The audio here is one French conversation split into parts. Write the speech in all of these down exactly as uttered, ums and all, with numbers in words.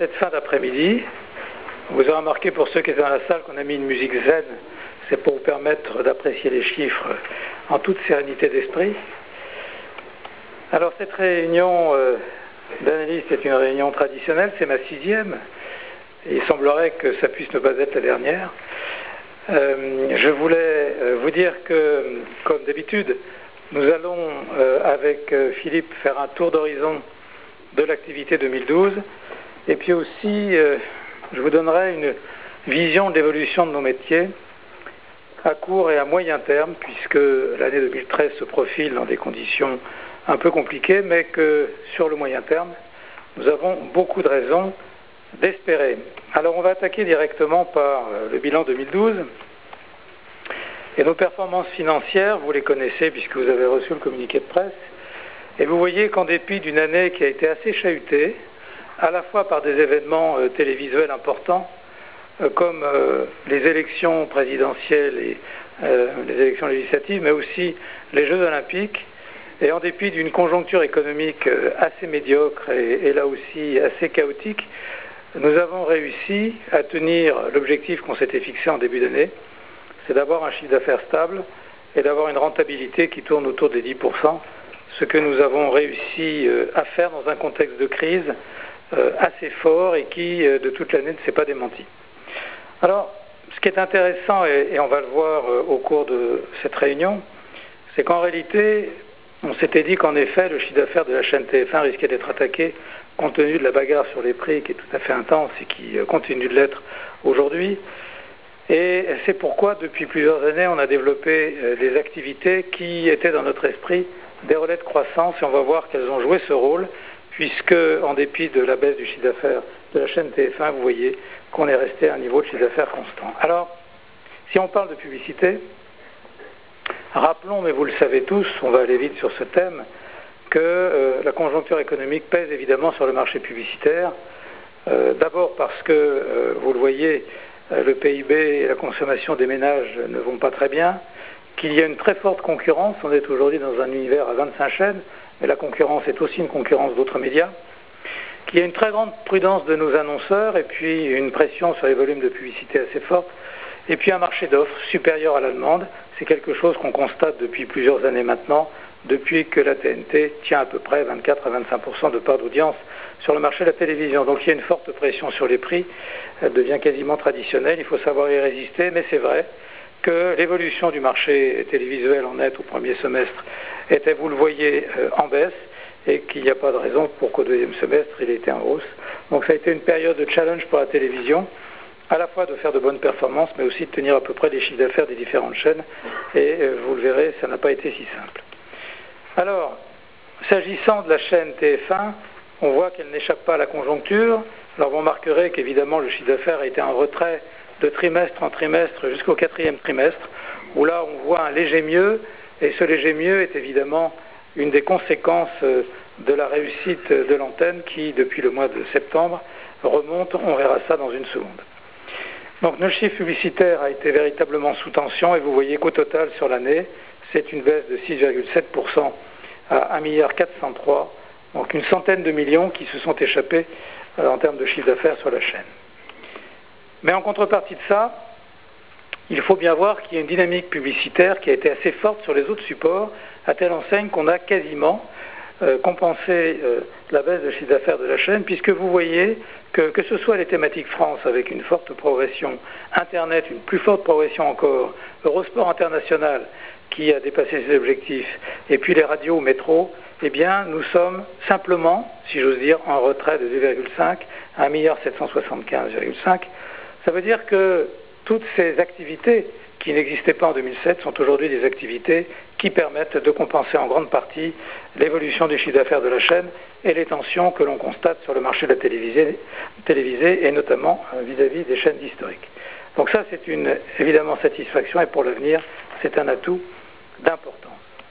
cette fin d'après-midi, vous avez remarqué pour ceux qui étaient dans la salle qu'on a mis une musique zen, c'est pour vous permettre d'apprécier les chiffres en toute sérénité d'esprit. Alors cette réunion euh, d'analystes est une réunion traditionnelle, c'est ma sixième, et il semblerait que ça puisse ne pas être la dernière. Euh, je voulais euh, vous dire que, comme d'habitude, nous allons euh, avec euh, Philippe faire un tour d'horizon de l'activité deux mille douze, et puis aussi euh, je vous donnerai une vision de l'évolution de nos métiers à court et à moyen terme, puisque l'année deux mille treize se profile dans des conditions un peu compliquées, mais que sur le moyen terme, nous avons beaucoup de raisons d'espérer. Alors on va attaquer directement par le bilan deux mille douze. Et nos performances financières, vous les connaissez puisque vous avez reçu le communiqué de presse. Et vous voyez qu'en dépit d'une année qui a été assez chahutée, à la fois par des événements euh, télévisuels importants, euh, comme euh, les élections présidentielles et euh, les élections législatives, mais aussi les Jeux olympiques, et en dépit d'une conjoncture économique euh, assez médiocre et, et là aussi assez chaotique, nous avons réussi à tenir l'objectif qu'on s'était fixé en début d'année, c'est d'avoir un chiffre d'affaires stable et d'avoir une rentabilité qui tourne autour des dix pour cent, ce que nous avons réussi à faire dans un contexte de crise assez fort et qui, de toute l'année, ne s'est pas démenti. Alors, ce qui est intéressant, et on va le voir au cours de cette réunion, c'est qu'en réalité, on s'était dit qu'en effet, le chiffre d'affaires de la chaîne T F un risquait d'être attaqué compte tenu de la bagarre sur les prix qui est tout à fait intense et qui continue de l'être aujourd'hui. Et c'est pourquoi, depuis plusieurs années, on a développé des activités qui étaient dans notre esprit des relais de croissance, et on va voir qu'elles ont joué ce rôle, puisque, en dépit de la baisse du chiffre d'affaires de la chaîne T F un, vous voyez qu'on est resté à un niveau de chiffre d'affaires constant. Alors, si on parle de publicité, rappelons, mais vous le savez tous, on va aller vite sur ce thème, que euh, la conjoncture économique pèse évidemment sur le marché publicitaire, euh, d'abord parce que, euh, vous le voyez, le P I B et la consommation des ménages ne vont pas très bien, qu'il y a une très forte concurrence, on est aujourd'hui dans un univers à vingt-cinq chaînes, mais la concurrence est aussi une concurrence d'autres médias, qu'il y a une très grande prudence de nos annonceurs, et puis une pression sur les volumes de publicité assez forte, et puis un marché d'offres supérieur à la demande. C'est quelque chose qu'on constate depuis plusieurs années maintenant, depuis que la T N T tient à peu près vingt-quatre à vingt-cinq pour cent de part d'audience sur le marché de la télévision. Donc il y a une forte pression sur les prix, elle devient quasiment traditionnelle, il faut savoir y résister, mais c'est vrai que l'évolution du marché télévisuel en net au premier semestre était, vous le voyez, en baisse, et qu'il n'y a pas de raison pour qu'au deuxième semestre il ait été en hausse. Donc ça a été une période de challenge pour la télévision, à la fois de faire de bonnes performances, mais aussi de tenir à peu près les chiffres d'affaires des différentes chaînes, et vous le verrez, ça n'a pas été si simple. Alors, s'agissant de la chaîne T F un, on voit qu'elle n'échappe pas à la conjoncture. Alors vous remarquerez qu'évidemment le chiffre d'affaires a été en retrait de trimestre en trimestre jusqu'au quatrième trimestre, où là on voit un léger mieux, et ce léger mieux est évidemment une des conséquences de la réussite de l'antenne qui, depuis le mois de septembre, remonte, on verra ça dans une seconde. Donc notre chiffre publicitaire a été véritablement sous tension, et vous voyez qu'au total sur l'année, c'est une baisse de six virgule sept pour cent à un milliard quatre cent trois, donc une centaine de millions qui se sont échappés euh, en termes de chiffre d'affaires sur la chaîne. Mais en contrepartie de ça, il faut bien voir qu'il y a une dynamique publicitaire qui a été assez forte sur les autres supports, à telle enseigne qu'on a quasiment euh, compensé euh, la baisse de chiffre d'affaires de la chaîne, puisque vous voyez que, que ce soit les thématiques France avec une forte progression, Internet, une plus forte progression encore, Eurosport International qui a dépassé ses objectifs, et puis les radios ou métro, eh bien, nous sommes simplement, si j'ose dire, en retrait de deux virgule cinq à un milliard sept cent soixante-quinze virgule cinq. Ça veut dire que toutes ces activités qui n'existaient pas en deux mille sept sont aujourd'hui des activités qui permettent de compenser en grande partie l'évolution du chiffre d'affaires de la chaîne et les tensions que l'on constate sur le marché de la télévisée, télévisée et notamment vis-à-vis des chaînes historiques. Donc ça, c'est une évidemment satisfaction, et pour l'avenir, c'est un atout d'importance.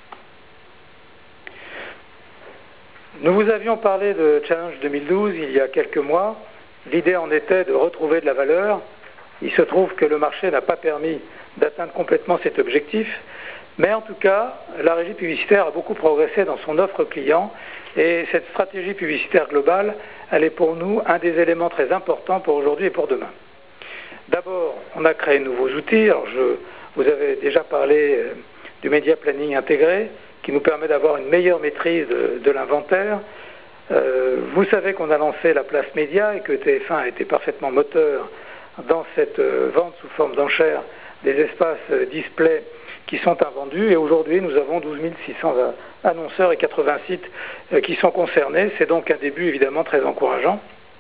Nous vous avions parlé de Challenge deux mille douze il y a quelques mois. L'idée en était de retrouver de la valeur. Il se trouve que le marché n'a pas permis d'atteindre complètement cet objectif, mais en tout cas, la régie publicitaire a beaucoup progressé dans son offre client, Et cette stratégie publicitaire globale, elle est pour nous un des éléments très importants pour aujourd'hui et pour demain. D'abord, on a créé de nouveaux outils. Alors je vous avez déjà parlé du média planning intégré, qui nous permet d'avoir une meilleure maîtrise de, de l'inventaire. Euh, vous savez qu'on a lancé la place média et que T F un a été parfaitement moteur dans cette euh, vente sous forme d'enchères des espaces euh, display qui sont invendus. Et aujourd'hui, nous avons douze mille six cents annonceurs et quatre-vingts sites euh, qui sont concernés. C'est donc un début évidemment très encourageant.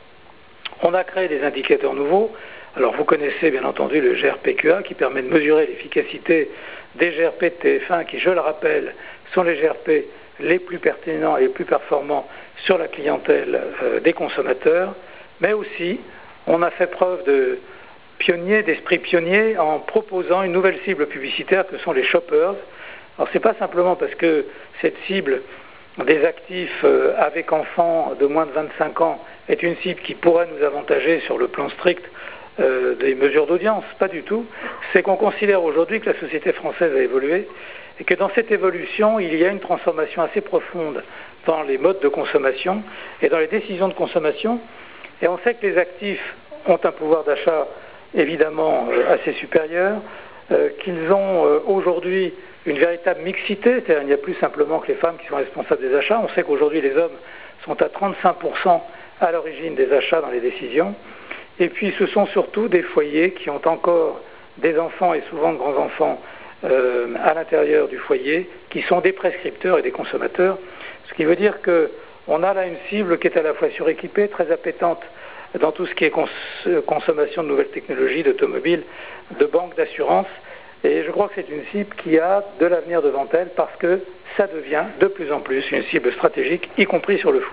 On a créé des indicateurs nouveaux. Alors vous connaissez bien entendu le G R P Q A qui permet de mesurer l'efficacité des G R P de T F un qui, je le rappelle, sont les G R P les plus pertinents et les plus performants sur la clientèle euh, des consommateurs. Mais aussi, on a fait preuve de pionnier, d'esprit pionnier en proposant une nouvelle cible publicitaire que sont les shoppers. Alors c'est pas simplement parce que cette cible des actifs euh, avec enfants de moins de vingt-cinq ans est une cible qui pourrait nous avantager sur le plan strict euh, des mesures d'audience, pas du tout. C'est qu'on considère aujourd'hui que la société française a évolué et que dans cette évolution, il y a une transformation assez profonde dans les modes de consommation et dans les décisions de consommation. Et on sait que les actifs ont un pouvoir d'achat évidemment euh, assez supérieur, euh, qu'ils ont euh, aujourd'hui une véritable mixité, c'est-à-dire il n'y a plus simplement que les femmes qui sont responsables des achats. On sait qu'aujourd'hui les hommes sont à trente-cinq pour cent à l'origine des achats dans les décisions. Et puis ce sont surtout des foyers qui ont encore des enfants et souvent de grands-enfants euh, à l'intérieur du foyer, qui sont des prescripteurs et des consommateurs. Ce qui veut dire qu'on a là une cible qui est à la fois suréquipée, très appétente dans tout ce qui est cons consommation de nouvelles technologies, d'automobiles, de banques, d'assurance. Et je crois que c'est une cible qui a de l'avenir devant elle parce que ça devient de plus en plus une cible stratégique, y compris sur le food.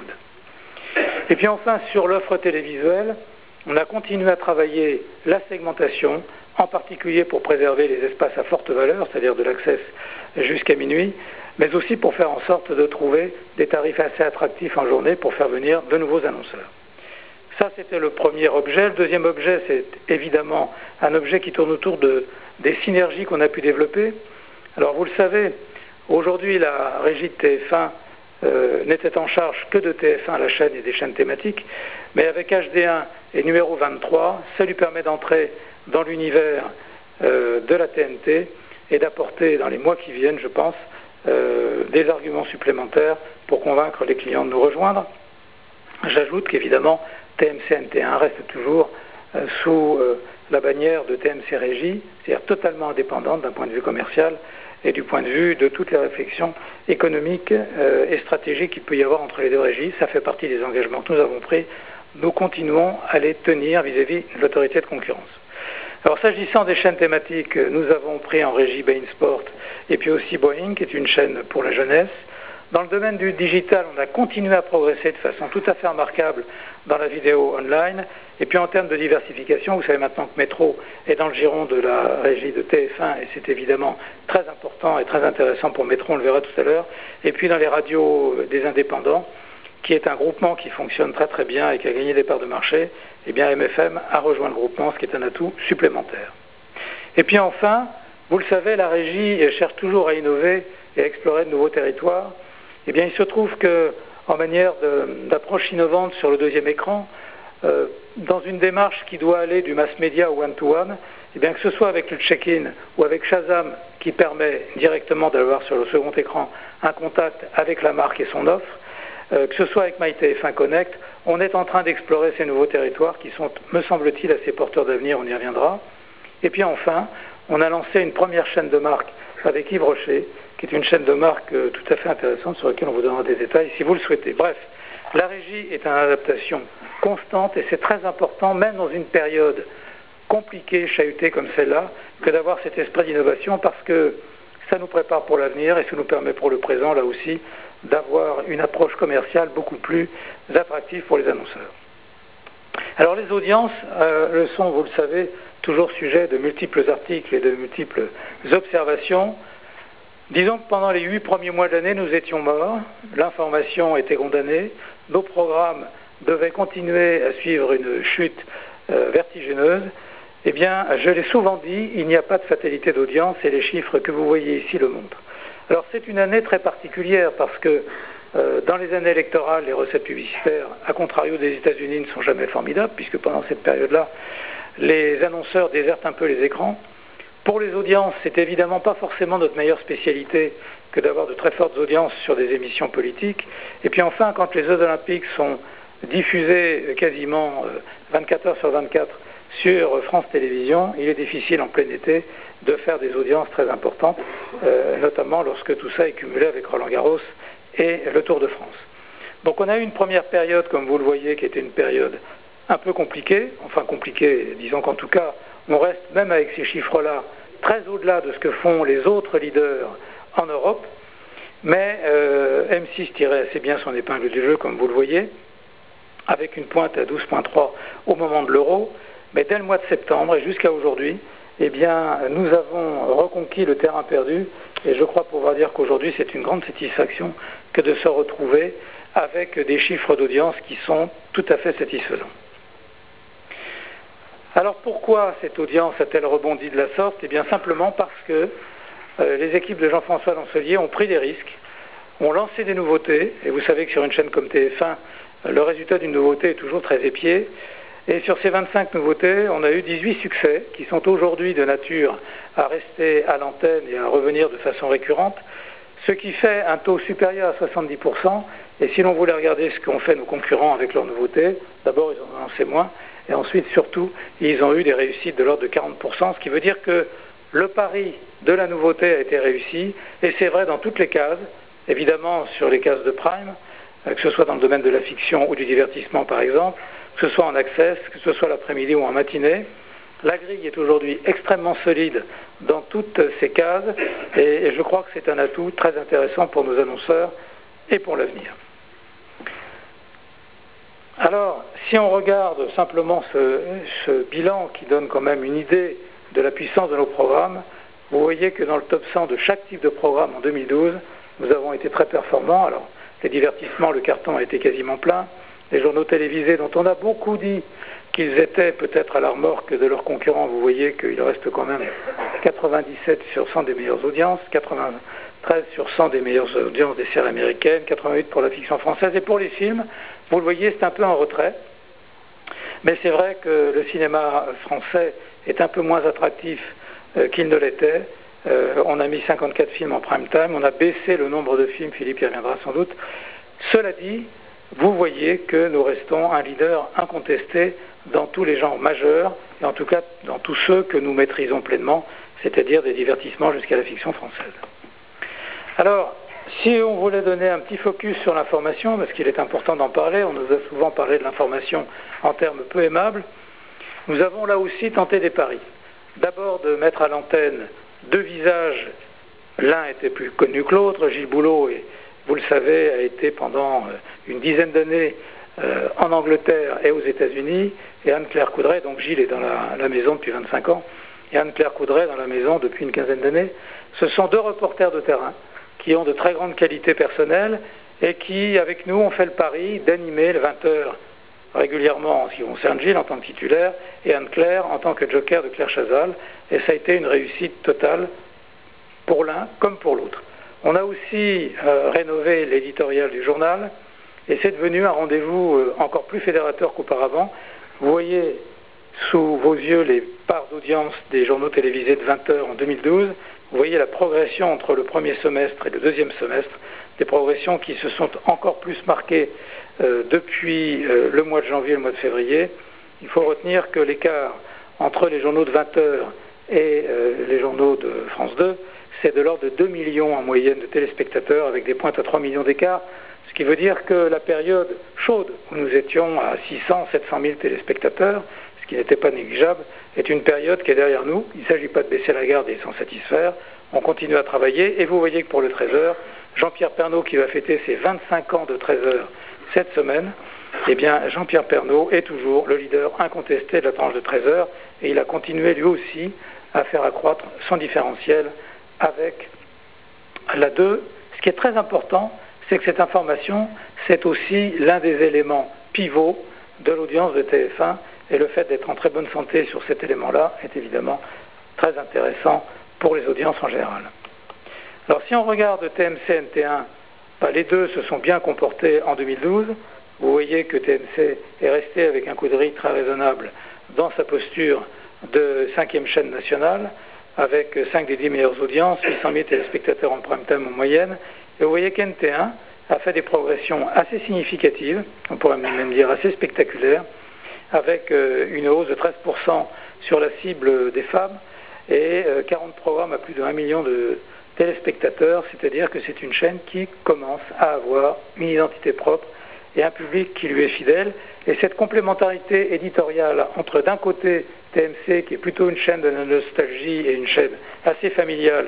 Et puis enfin, sur l'offre télévisuelle, on a continué à travailler la segmentation, en particulier pour préserver les espaces à forte valeur, c'est-à-dire de l'accès jusqu'à minuit, mais aussi pour faire en sorte de trouver des tarifs assez attractifs en journée pour faire venir de nouveaux annonceurs. Ça, c'était le premier objet. Le deuxième objet, c'est évidemment un objet qui tourne autour de, des synergies qu'on a pu développer. Alors, vous le savez, aujourd'hui, la régie de T F un euh, n'était en charge que de T F un, la chaîne et des chaînes thématiques, mais avec H D un et numéro vingt-trois, ça lui permet d'entrer dans l'univers euh, de la T N T et d'apporter, dans les mois qui viennent, je pense, euh, des arguments supplémentaires pour convaincre les clients de nous rejoindre. J'ajoute qu'évidemment, T M C N T un reste toujours euh, sous euh, la bannière de T M C Régie, c'est-à-dire totalement indépendante d'un point de vue commercial et du point de vue de toutes les réflexions économiques euh, et stratégiques qu'il peut y avoir entre les deux régies. Ça fait partie des engagements que nous avons pris. Nous continuons à les tenir vis-à-vis de l'autorité de concurrence. Alors s'agissant des chaînes thématiques, nous avons pris en régie Bein Sport et puis aussi Boeing, qui est une chaîne pour la jeunesse. Dans le domaine du digital, on a continué à progresser de façon tout à fait remarquable dans la vidéo online. Et puis en termes de diversification, vous savez maintenant que Métro est dans le giron de la régie de T F un et c'est évidemment très important et très intéressant pour Métro, on le verra tout à l'heure. Et puis dans les radios des indépendants, qui est un groupement qui fonctionne très très bien et qui a gagné des parts de marché, eh bien M F M a rejoint le groupement, ce qui est un atout supplémentaire. Et puis enfin, vous le savez, la régie cherche toujours à innover et à explorer de nouveaux territoires. Eh bien, il se trouve qu'en manière d'approche innovante sur le deuxième écran, euh, dans une démarche qui doit aller du mass media au one-to-one, eh bien, que ce soit avec le check-in ou avec Shazam, qui permet directement d'avoir sur le second écran un contact avec la marque et son offre, euh, que ce soit avec My T F un Connect, on est en train d'explorer ces nouveaux territoires qui sont, me semble-t-il, assez porteurs d'avenir, on y reviendra. Et puis enfin, on a lancé une première chaîne de marque avec Yves Rocher, qui est une chaîne de marque euh, tout à fait intéressante sur laquelle on vous donnera des détails si vous le souhaitez. Bref, la régie est en adaptation constante et c'est très important, même dans une période compliquée, chahutée comme celle-là, que d'avoir cet esprit d'innovation parce que ça nous prépare pour l'avenir et ça nous permet pour le présent, là aussi, d'avoir une approche commerciale beaucoup plus attractive pour les annonceurs. Alors les audiences euh, le sont, vous le savez, toujours sujet de multiples articles et de multiples observations. Disons que pendant les huit premiers mois de l'année, nous étions morts, l'information était condamnée, nos programmes devaient continuer à suivre une chute euh, vertigineuse. Eh bien, je l'ai souvent dit, il n'y a pas de fatalité d'audience et les chiffres que vous voyez ici le montrent. Alors c'est une année très particulière parce que Euh, dans les années électorales, les recettes publicitaires, à contrario des États-Unis, ne sont jamais formidables, puisque pendant cette période-là, les annonceurs désertent un peu les écrans. Pour les audiences, c'est évidemment pas forcément notre meilleure spécialité que d'avoir de très fortes audiences sur des émissions politiques. Et puis enfin, quand les Jeux Olympiques sont diffusés quasiment vingt-quatre heures sur vingt-quatre sur France Télévisions, il est difficile en plein été de faire des audiences très importantes, euh, notamment lorsque tout ça est cumulé avec Roland Garros et le Tour de France. Donc on a eu une première période, comme vous le voyez, qui était une période un peu compliquée, enfin compliquée, disons qu'en tout cas, on reste, même avec ces chiffres-là, très au-delà de ce que font les autres leaders en Europe, mais euh, M six tirait assez bien son épingle du jeu, comme vous le voyez, avec une pointe à douze virgule trois au moment de l'euro, mais dès le mois de septembre et jusqu'à aujourd'hui, eh bien, nous avons reconquis le terrain perdu, et je crois pouvoir dire qu'aujourd'hui, c'est une grande satisfaction que de se retrouver avec des chiffres d'audience qui sont tout à fait satisfaisants. Alors pourquoi cette audience a-t-elle rebondi de la sorte? Eh bien simplement parce que euh, les équipes de Jean-François Lancelier ont pris des risques, ont lancé des nouveautés, et vous savez que sur une chaîne comme T F un, le résultat d'une nouveauté est toujours très épié. Et sur ces vingt-cinq nouveautés, on a eu dix-huit succès qui sont aujourd'hui de nature à rester à l'antenne et à revenir de façon récurrente, ce qui fait un taux supérieur à soixante-dix pour cent. Et si l'on voulait regarder ce qu'ont fait nos concurrents avec leurs nouveautés, d'abord ils en ont lancé moins, et ensuite surtout ils ont eu des réussites de l'ordre de quarante pour cent, ce qui veut dire que le pari de la nouveauté a été réussi, et c'est vrai dans toutes les cases, évidemment sur les cases de prime, que ce soit dans le domaine de la fiction ou du divertissement par exemple, que ce soit en access, que ce soit l'après-midi ou en matinée. La grille est aujourd'hui extrêmement solide dans toutes ces cases, et je crois que c'est un atout très intéressant pour nos annonceurs et pour l'avenir. Alors, si on regarde simplement ce, ce bilan qui donne quand même une idée de la puissance de nos programmes, vous voyez que dans le top cent de chaque type de programme en deux mille douze, nous avons été très performants. Alors, les divertissements, le carton a été quasiment plein. Les journaux télévisés, dont on a beaucoup dit qu'ils étaient peut-être à la remorque de leurs concurrents, vous voyez qu'il reste quand même quatre-vingt-dix-sept sur cent des meilleures audiences, quatre-vingt-treize sur cent des meilleures audiences des séries américaines, quatre-vingt-huit pour la fiction française. Et pour les films, vous le voyez, c'est un peu en retrait. Mais c'est vrai que le cinéma français est un peu moins attractif euh, qu'il ne l'était. Euh, on a mis cinquante-quatre films en prime time, on a baissé le nombre de films, Philippe y reviendra sans doute. Cela dit, vous voyez que nous restons un leader incontesté dans tous les genres majeurs, et en tout cas dans tous ceux que nous maîtrisons pleinement, c'est-à-dire des divertissements jusqu'à la fiction française. Alors, si on voulait donner un petit focus sur l'information, parce qu'il est important d'en parler, on nous a souvent parlé de l'information en termes peu aimables, nous avons là aussi tenté des paris. D'abord de mettre à l'antenne deux visages, l'un était plus connu que l'autre, Gilles Boulot, et vous le savez, a été pendant une dizaine d'années euh, en Angleterre et aux États-Unis, et Anne-Claire Coudray, donc Gilles est dans la, la maison depuis vingt-cinq ans, et Anne-Claire Coudray dans la maison depuis une quinzaine d'années. Ce sont deux reporters de terrain qui ont de très grandes qualités personnelles et qui, avec nous, ont fait le pari d'animer le vingt heures régulièrement en ce qui concerne Gilles en tant que titulaire et Anne-Claire en tant que joker de Claire Chazal, et ça a été une réussite totale pour l'un comme pour l'autre. On a aussi euh, rénové l'éditorial du journal, et c'est devenu un rendez-vous euh, encore plus fédérateur qu'auparavant. Vous voyez sous vos yeux les parts d'audience des journaux télévisés de vingt heures en deux mille douze. Vous voyez la progression entre le premier semestre et le deuxième semestre, des progressions qui se sont encore plus marquées euh, depuis euh, le mois de janvier et le mois de février. Il faut retenir que l'écart entre les journaux de vingt heures et euh, les journaux de France deux, c'est de l'ordre de deux millions en moyenne de téléspectateurs, avec des pointes à trois millions d'écart, ce qui veut dire que la période chaude, où nous étions à six cents à sept cent mille téléspectateurs, ce qui n'était pas négligeable, est une période qui est derrière nous. Il ne s'agit pas de baisser la garde et s'en satisfaire. On continue à travailler, et vous voyez que pour le treize heures, Jean-Pierre Pernaut, qui va fêter ses vingt-cinq ans de treize heures cette semaine, eh bien, Jean-Pierre Pernaut est toujours le leader incontesté de la tranche de treize heures, et il a continué lui aussi à faire accroître son différentiel avec la deux. Ce qui est très important, c'est que cette information, c'est aussi l'un des éléments pivots de l'audience de T F un, et le fait d'être en très bonne santé sur cet élément-là est évidemment très intéressant pour les audiences en général. Alors si on regarde T M C N T un bah, les deux se sont bien comportés en deux mille douze. Vous voyez que T M C est resté avec un coût de riz très raisonnable dans sa posture de cinquième chaîne nationale, avec cinq des dix meilleures audiences, huit cent mille téléspectateurs en prime time en moyenne. Et vous voyez qu'N T un a fait des progressions assez significatives, on pourrait même dire assez spectaculaires, avec une hausse de treize pour cent sur la cible des femmes et quarante programmes à plus de un million de téléspectateurs, c'est-à-dire que c'est une chaîne qui commence à avoir une identité propre et un public qui lui est fidèle. Et cette complémentarité éditoriale entre d'un côté T M C, qui est plutôt une chaîne de nostalgie et une chaîne assez familiale,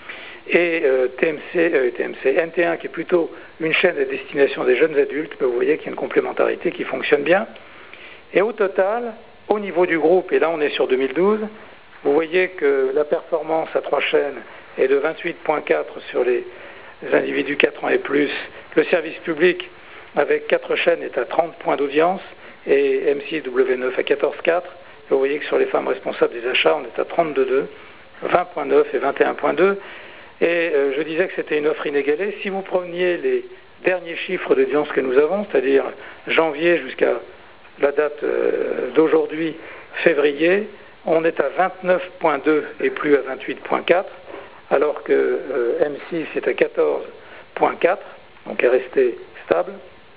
et euh, T M C, euh, T M C, N T un, qui est plutôt une chaîne à destination des jeunes adultes, ben vous voyez qu'il y a une complémentarité qui fonctionne bien. Et au total, au niveau du groupe, et là on est sur deux mille douze, vous voyez que la performance à trois chaînes est de vingt-huit virgule quatre sur les individus quatre ans et plus. Le service public avec quatre chaînes est à trente points d'audience et M six W neuf à quatorze virgule quatre. Vous voyez que sur les femmes responsables des achats, on est à trente-deux virgule deux, vingt virgule neuf et vingt et un virgule deux. Et euh, je disais que c'était une offre inégalée. Si vous preniez les derniers chiffres d'audience que nous avons, c'est-à-dire janvier jusqu'à la date euh, d'aujourd'hui, février, on est à vingt-neuf virgule deux et plus à vingt-huit virgule quatre, alors que euh, M six est à quatorze virgule quatre, donc est resté stable.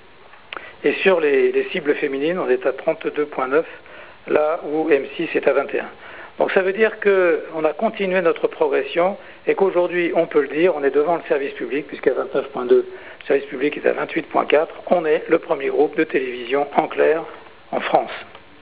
Et sur les, les cibles féminines, on est à trente-deux virgule neuf, là où M six est à vingt et un. Donc ça veut dire qu'on a continué notre progression et qu'aujourd'hui, on peut le dire, on est devant le service public, puisqu'à vingt-neuf virgule deux, le service public est à vingt-huit virgule quatre, on est le premier groupe de télévision en clair en France.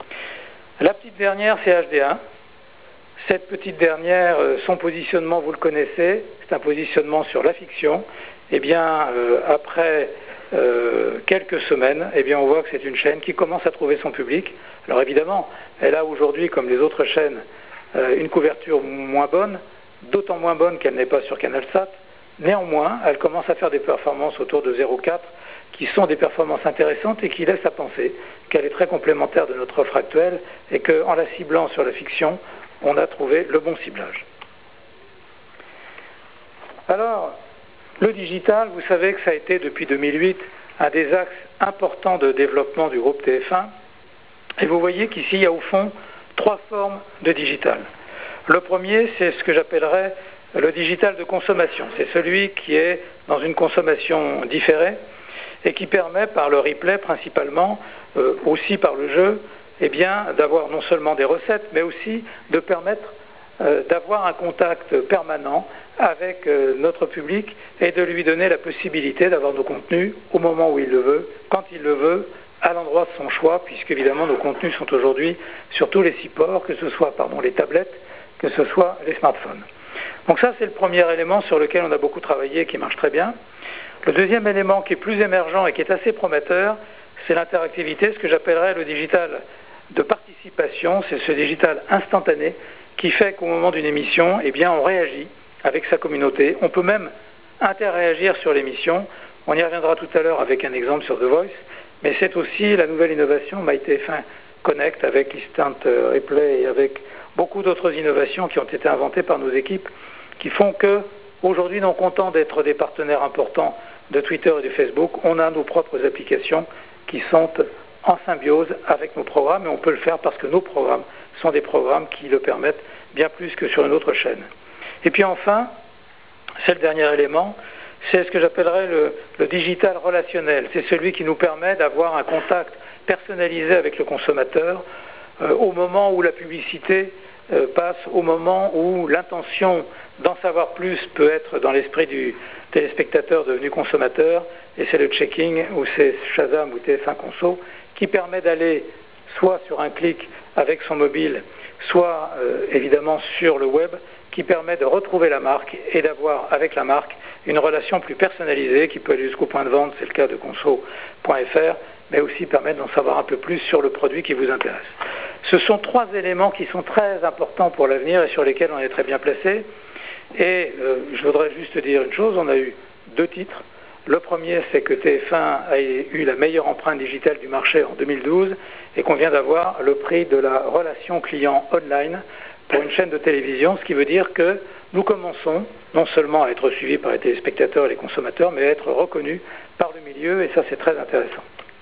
La petite dernière, c'est H D un. Cette petite dernière, son positionnement, vous le connaissez, c'est un positionnement sur la fiction. Eh bien, euh, après euh, quelques semaines, eh bien, on voit que c'est une chaîne qui commence à trouver son public. Alors évidemment, elle a aujourd'hui, comme les autres chaînes, euh, une couverture moins bonne, d'autant moins bonne qu'elle n'est pas sur CanalSat. Néanmoins, elle commence à faire des performances autour de zéro virgule quatre, qui sont des performances intéressantes et qui laissent à penser qu'elle est très complémentaire de notre offre actuelle et qu'en la ciblant sur la fiction, on a trouvé le bon ciblage. Alors, le digital, vous savez que ça a été depuis deux mille huit un des axes importants de développement du groupe T F un. Et vous voyez qu'ici, il y a au fond trois formes de digital. Le premier, c'est ce que j'appellerais le digital de consommation. C'est celui qui est dans une consommation différée et qui permet, par le replay principalement, euh, aussi par le jeu, eh bien, d'avoir non seulement des recettes, mais aussi de permettre euh, d'avoir un contact permanent avec euh, notre public et de lui donner la possibilité d'avoir nos contenus au moment où il le veut, quand il le veut, à l'endroit de son choix, puisque évidemment nos contenus sont aujourd'hui sur tous les supports, que ce soit pardon, les tablettes, que ce soit les smartphones. Donc ça, c'est le premier élément sur lequel on a beaucoup travaillé et qui marche très bien. Le deuxième élément qui est plus émergent et qui est assez prometteur, c'est l'interactivité, ce que j'appellerais le digital de participation. C'est ce digital instantané qui fait qu'au moment d'une émission, eh bien, on réagit avec sa communauté. On peut même interréagir sur l'émission. On y reviendra tout à l'heure avec un exemple sur The Voice. Mais c'est aussi la nouvelle innovation MyTF un Connect avec l'Instant Replay et avec beaucoup d'autres innovations qui ont été inventées par nos équipes qui font que aujourd'hui, non content d'être des partenaires importants de Twitter et de Facebook, on a nos propres applications qui sont en symbiose avec nos programmes et on peut le faire parce que nos programmes sont des programmes qui le permettent bien plus que sur une autre chaîne. Et puis enfin, c'est le dernier élément, c'est ce que j'appellerais le, le digital relationnel. C'est celui qui nous permet d'avoir un contact personnalisé avec le consommateur euh, au moment où la publicité euh, passe, au moment où l'intention d'en savoir plus peut être dans l'esprit du téléspectateur devenu consommateur, et c'est le checking ou c'est Shazam ou T F un Conso qui permet d'aller soit sur un clic avec son mobile, soit euh, évidemment sur le web, qui permet de retrouver la marque et d'avoir avec la marque une relation plus personnalisée qui peut aller jusqu'au point de vente, c'est le cas de conso point F R, mais aussi permettre d'en savoir un peu plus sur le produit qui vous intéresse. Ce sont trois éléments qui sont très importants pour l'avenir et sur lesquels on est très bien placé. Et euh, je voudrais juste dire une chose, on a eu deux titres. Le premier, c'est que T F un a eu la meilleure empreinte digitale du marché en deux mille douze et qu'on vient d'avoir le prix de la relation client online pour une chaîne de télévision, ce qui veut dire que nous commençons non seulement à être suivis par les téléspectateurs et les consommateurs, mais à être reconnus par le milieu, et ça c'est très intéressant.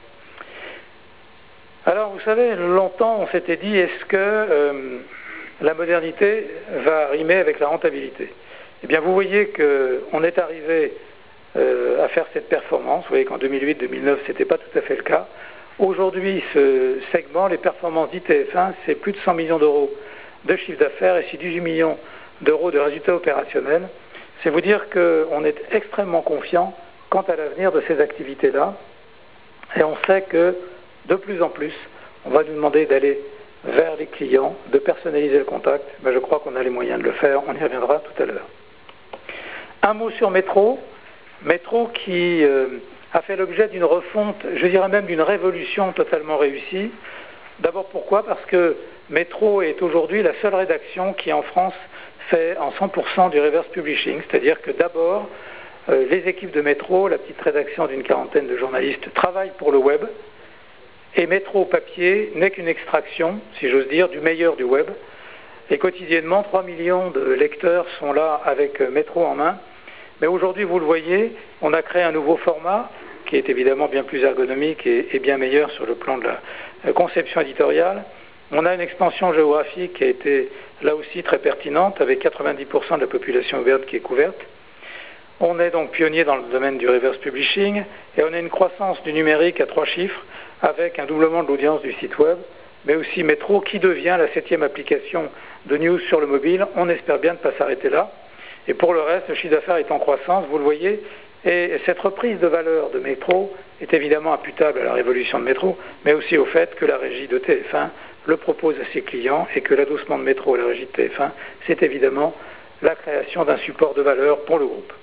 Alors vous savez, longtemps on s'était dit, est-ce que euh, la modernité va rimer avec la rentabilité? Eh bien vous voyez qu'on est arrivé euh, à faire cette performance. Vous voyez qu'en deux mille huit deux mille neuf ce n'était pas tout à fait le cas. Aujourd'hui ce segment, les performances d'I T F un, c'est plus de cent millions d'euros de chiffre d'affaires et c'est dix-huit millions d'euros de résultats opérationnels. C'est vous dire qu'on est extrêmement confiant quant à l'avenir de ces activités-là. Et on sait que de plus en plus, on va nous demander d'aller vers les clients, de personnaliser le contact. Ben, je crois qu'on a les moyens de le faire, on y reviendra tout à l'heure. Un mot sur Métro. Métro qui euh, a fait l'objet d'une refonte, je dirais même d'une révolution totalement réussie. D'abord pourquoi? Parce que Métro est aujourd'hui la seule rédaction qui en France fait en cent pour cent du reverse publishing, c'est-à-dire que d'abord euh, les équipes de Métro, la petite rédaction d'une quarantaine de journalistes, travaillent pour le web, et Métro papier n'est qu'une extraction, si j'ose dire, du meilleur du web. Et quotidiennement, trois millions de lecteurs sont là avec Métro en main. Mais aujourd'hui, vous le voyez, on a créé un nouveau format qui est évidemment bien plus ergonomique et, et bien meilleur sur le plan de la conception éditoriale. On a une expansion géographique qui a été là aussi très pertinente, avec quatre-vingt-dix pour cent de la population ouverte qui est couverte. On est donc pionnier dans le domaine du reverse publishing et on a une croissance du numérique à trois chiffres avec un doublement de l'audience du site web, mais aussi Métro qui devient la septième application de news sur le mobile. On espère bien ne pas s'arrêter là. Et pour le reste, le chiffre d'affaires est en croissance, vous le voyez, et cette reprise de valeur de Métro est évidemment imputable à la révolution de Métro, mais aussi au fait que la régie de T F un le propose à ses clients et que l'adossement de Métro à la régie de T F un, c'est évidemment la création d'un support de valeur pour le groupe.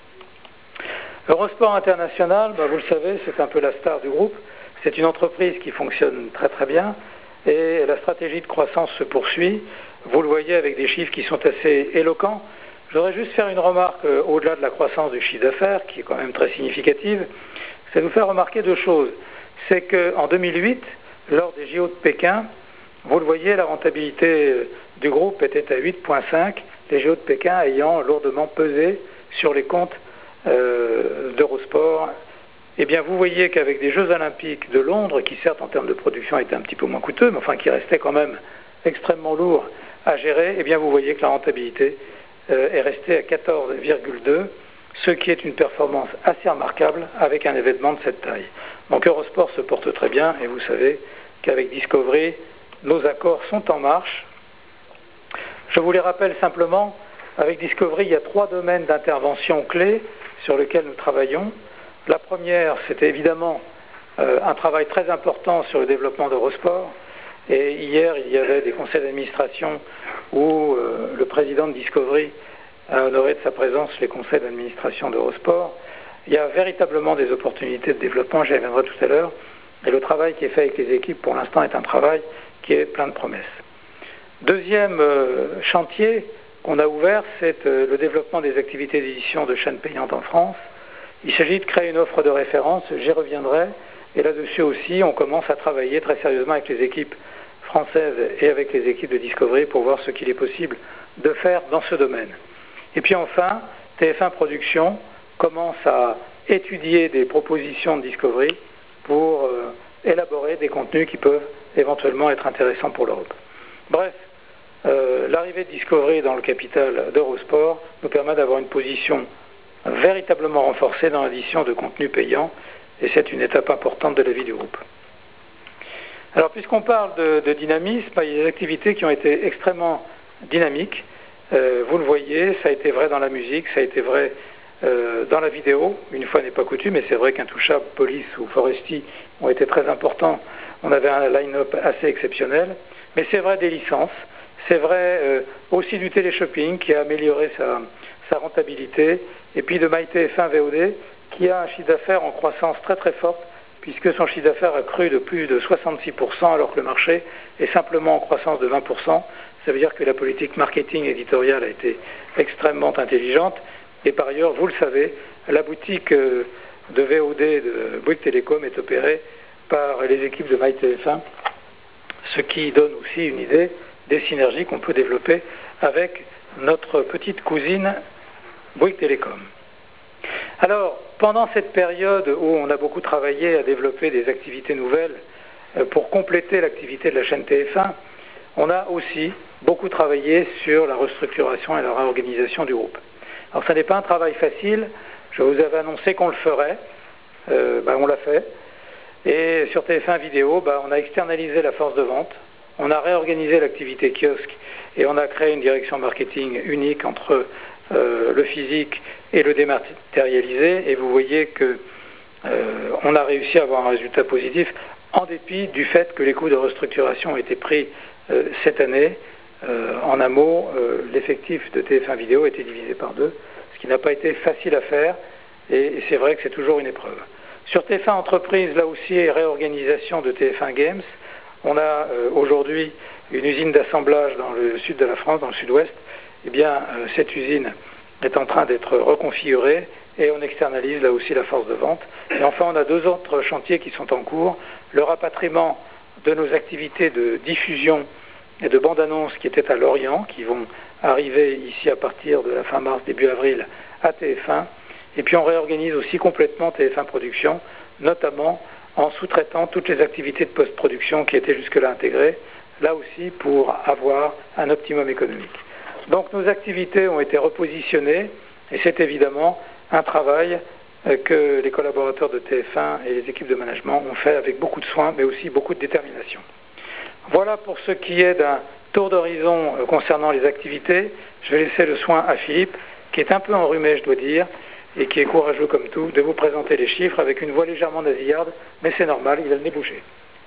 Eurosport International, ben vous le savez, c'est un peu la star du groupe. C'est une entreprise qui fonctionne très très bien et la stratégie de croissance se poursuit. Vous le voyez avec des chiffres qui sont assez éloquents. Je voudrais juste faire une remarque euh, au-delà de la croissance du chiffre d'affaires, qui est quand même très significative. C'est vous faire remarquer deux choses. C'est qu'en deux mille huit, lors des J O de Pékin, vous le voyez, la rentabilité du groupe était à huit virgule cinq, les J O de Pékin ayant lourdement pesé sur les comptes euh, d'Eurosport. Eh bien, vous voyez qu'avec des Jeux Olympiques de Londres, qui certes en termes de production étaient un petit peu moins coûteux, mais enfin qui restaient quand même extrêmement lourds à gérer, eh bien vous voyez que la rentabilité euh, est restée à quatorze virgule deux, ce qui est une performance assez remarquable avec un événement de cette taille. Donc Eurosport se porte très bien et vous savez qu'avec Discovery, nos accords sont en marche. Je vous les rappelle simplement, avec Discovery, il y a trois domaines d'intervention clés sur lesquels nous travaillons. La première, c'était évidemment euh, un travail très important sur le développement d'Eurosport. Et hier, il y avait des conseils d'administration où euh, le président de Discovery a honoré de sa présence les conseils d'administration d'Eurosport. Il y a véritablement des opportunités de développement, j'y reviendrai tout à l'heure. Et le travail qui est fait avec les équipes, pour l'instant, est un travail qui est plein de promesses. Deuxième euh, chantier qu'on a ouvert, c'est euh, le développement des activités d'édition de chaînes payantes en France. Il s'agit de créer une offre de référence, j'y reviendrai, et là-dessus aussi, on commence à travailler très sérieusement avec les équipes françaises et avec les équipes de Discovery pour voir ce qu'il est possible de faire dans ce domaine. Et puis enfin, T F un Productions commence à étudier des propositions de Discovery pour euh, élaborer des contenus qui peuvent éventuellement être intéressants pour l'Europe. Bref, euh, l'arrivée de Discovery dans le capital d'Eurosport nous permet d'avoir une position véritablement renforcée dans l'édition de contenus payants, et c'est une étape importante de la vie du groupe. Alors, puisqu'on parle de, de dynamisme, il y a des activités qui ont été extrêmement dynamiques. Euh, vous le voyez, ça a été vrai dans la musique, ça a été vrai euh, dans la vidéo. Une fois n'est pas coutume, mais c'est vrai qu'Intouchable, Police ou Foresti ont été très importants. On avait un line-up assez exceptionnel. Mais c'est vrai des licences. C'est vrai euh, aussi du téléshopping qui a amélioré sa, sa rentabilité. Et puis de MyTF un V O D qui a un chiffre d'affaires en croissance très très forte, puisque son chiffre d'affaires a cru de plus de soixante-six pour cent alors que le marché est simplement en croissance de vingt pour cent. Ça veut dire que la politique marketing éditoriale a été extrêmement intelligente. Et par ailleurs, vous le savez, la boutique de V O D de Bouygues Télécom est opérée par les équipes de MyTF un, ce qui donne aussi une idée des synergies qu'on peut développer avec notre petite cousine Bouygues Télécom. Alors, pendant cette période où on a beaucoup travaillé à développer des activités nouvelles pour compléter l'activité de la chaîne T F un, on a aussi beaucoup travaillé sur la restructuration et la réorganisation du groupe. Alors, ça n'est pas un travail facile. Je vous avais annoncé qu'on le ferait. Euh, ben, on l'a fait. Et sur T F un Vidéo, ben, on a externalisé la force de vente. On a réorganisé l'activité kiosque et on a créé une direction marketing unique entre euh, le physique et le dématérialisé. Et vous voyez que euh, on a réussi à avoir un résultat positif en dépit du fait que les coûts de restructuration ont été pris euh, cette année. Euh, en un mot, euh, l'effectif de T F un Vidéo a été divisé par deux, ce qui n'a pas été facile à faire, et, et c'est vrai que c'est toujours une épreuve. Sur T F un Entreprise, là aussi, réorganisation de T F un Games. On a euh, aujourd'hui une usine d'assemblage dans le sud de la France, dans le sud-ouest. Eh bien, euh, cette usine est en train d'être reconfigurée et on externalise là aussi la force de vente. Et enfin, on a deux autres chantiers qui sont en cours. Le rapatriement de nos activités de diffusion et de bande-annonce qui étaient à Lorient, qui vont arriver ici à partir de la fin mars, début avril, à T F un. Et puis on réorganise aussi complètement T F un Production, notamment en sous-traitant toutes les activités de post-production qui étaient jusque-là intégrées, là aussi pour avoir un optimum économique. Donc nos activités ont été repositionnées, et c'est évidemment un travail que les collaborateurs de T F un et les équipes de management ont fait avec beaucoup de soin, mais aussi beaucoup de détermination. Voilà pour ce qui est d'un tour d'horizon concernant les activités. Je vais laisser le soin à Philippe, qui est un peu enrhumé, je dois dire, et qui est courageux comme tout, de vous présenter les chiffres avec une voix légèrement nasillarde, mais c'est normal, il a le nez bouché.